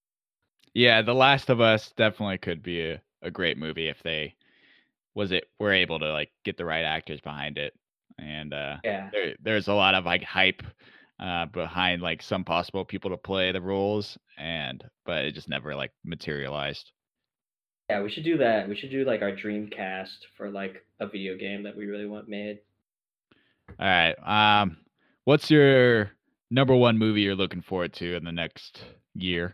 Yeah, The Last of Us definitely could be a, a great movie if they was it were able to like get the right actors behind it. And uh Yeah. there there's a lot of like hype uh behind like some possible people to play the roles and but it just never like materialized. Yeah, we should do that. We should do like our dream cast for like a video game that we really want made. All right. Um what's your number one movie you're looking forward to in the next year?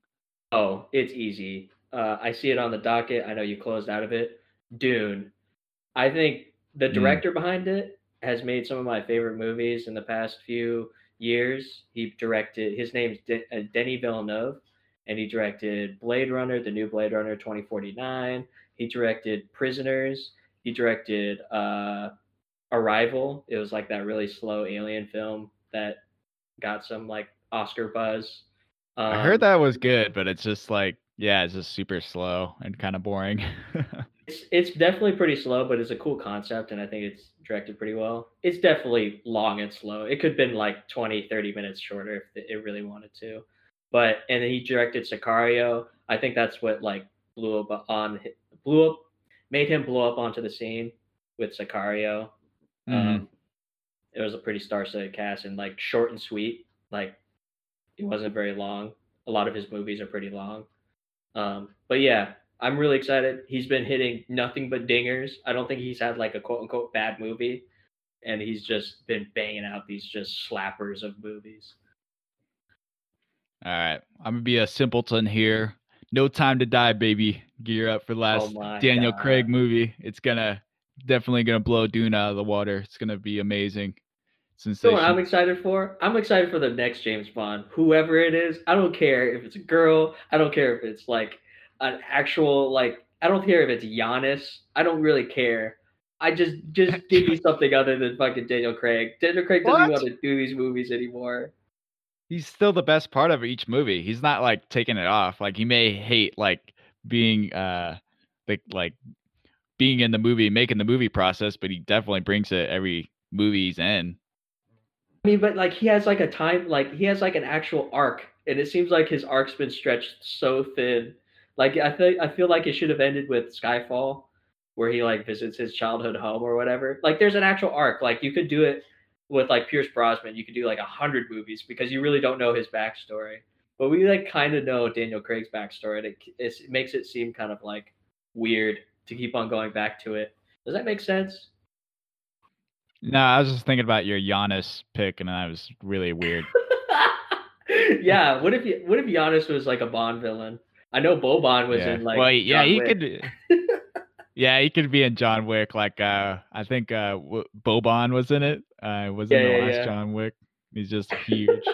Oh, it's easy. Uh, I see it on the docket. I know you closed out of it. Dune. I think the Mm. director behind it has made some of my favorite movies in the past few years. He directed, his name's De- uh, Denis Villeneuve, and he directed Blade Runner, the new Blade Runner twenty forty-nine. He directed Prisoners. He directed uh, Arrival. It was like that really slow alien film that got some like Oscar buzz. I heard Um, that was good, but it's just like yeah, it's just super slow and kind of boring. It's it's definitely pretty slow, but it's a cool concept, and I think it's directed pretty well. It's definitely long and slow. It could have been like twenty, thirty minutes shorter if it it really wanted to. But and then he directed Sicario. I think that's what like blew up on blew up made him blow up onto the scene with Sicario. hmm Um, it was a pretty star-studded cast and like short and sweet. Like it wasn't very long. A lot of his movies are pretty long. Um, but yeah, I'm really excited. He's been hitting nothing but dingers. I don't think he's had like a quote unquote bad movie, and he's just been banging out these just slappers of movies. All right. I'm gonna be a simpleton here. No Time to Die, baby. Gear up for the Oh last my Daniel god. Craig movie. It's gonna definitely gonna blow Dune out of the water. It's gonna be amazing. You know what I'm Sensational. excited for? I'm excited for the next James Bond. Whoever it is, I don't care if it's a girl. I don't care if it's like an actual like. I don't care if it's Giannis. I don't really care. I just just give me something other than fucking Daniel Craig. Daniel Craig doesn't even What? want to do these movies anymore. He's still the best part of each movie. He's not like taking it off. Like he may hate like being uh like like being in the movie, making the movie process, but he definitely brings it every movie he's in. I mean, but like he has like a time, like he has like an actual arc, and it seems like his arc's been stretched so thin. Like I think I feel like it should have ended with Skyfall, where he like visits his childhood home or whatever. Like there's an actual arc. Like you could do it with like Pierce Brosnan. You could do like a hundred movies because you really don't know his backstory. But we like kind of know Daniel Craig's backstory, and it, it's, it makes it seem kind of like weird to keep on going back to it. Does that make sense? No, I was just thinking about your Giannis pick, and that was really weird. Yeah, what if what if Giannis was like a Bond villain? I know Boban was Yeah. in Well, like yeah, John he Wick. could. Yeah, he could be in John Wick. Like, uh, I think uh, w- Boban was in it. Uh, was Yeah, in the yeah, last yeah. John Wick. He's just huge.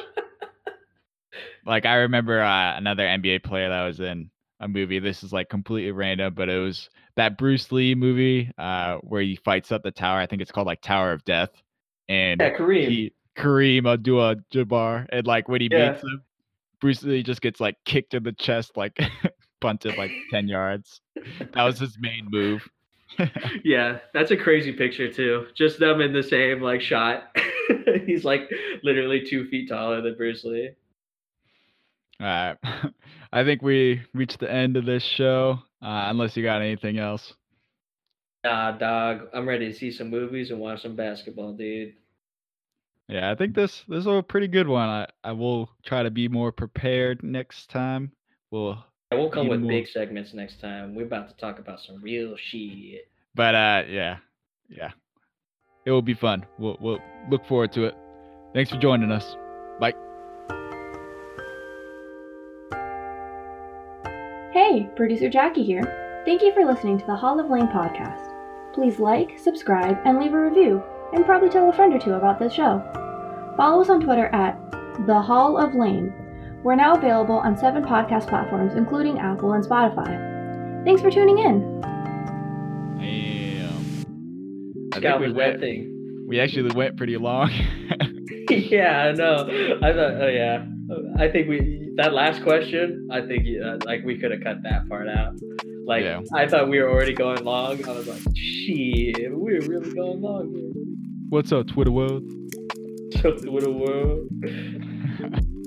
Like, I remember uh, another N B A player that was in a movie. This is like completely random, but it was that Bruce Lee movie uh, where he fights up the tower. I think it's called like Tower of Death, and Yeah, Kareem. he Kareem Abdul-Jabbar, and like when he Yeah. meets him, Bruce Lee just gets like kicked in the chest, like punted like ten yards. That was his main move. Yeah, that's a crazy picture too. Just them in the same like shot. He's like literally two feet taller than Bruce Lee. All right. I think we reached the end of this show, uh, unless you got anything else. Nah, dog. I'm ready to see some movies and watch some basketball, dude. Yeah, I think this this was a pretty good one. I, I will try to be more prepared next time. We'll I won't come be with more, big segments next time. We're about to talk about some real shit. but uh, yeah, yeah, it will be fun. We'll we'll look forward to it. Thanks for joining us. Bye. Hey, producer Jackie here. Thank you for listening to the Hall of Lame podcast. Please like, subscribe, and leave a review, and probably tell a friend or two about this show. Follow us on Twitter at The Hall of Lame. We're now available on seven podcast platforms, including Apple and Spotify. Thanks for tuning in. Damn. I Scout think we was went, that thing. we actually went pretty long. Yeah, I know. I thought, oh yeah. I think we that last question. I think uh, like we could have cut that part out. Like Yeah. I thought we were already going long. I was like, shit, we're really going long here. What's up, Twitter world? So, what a world.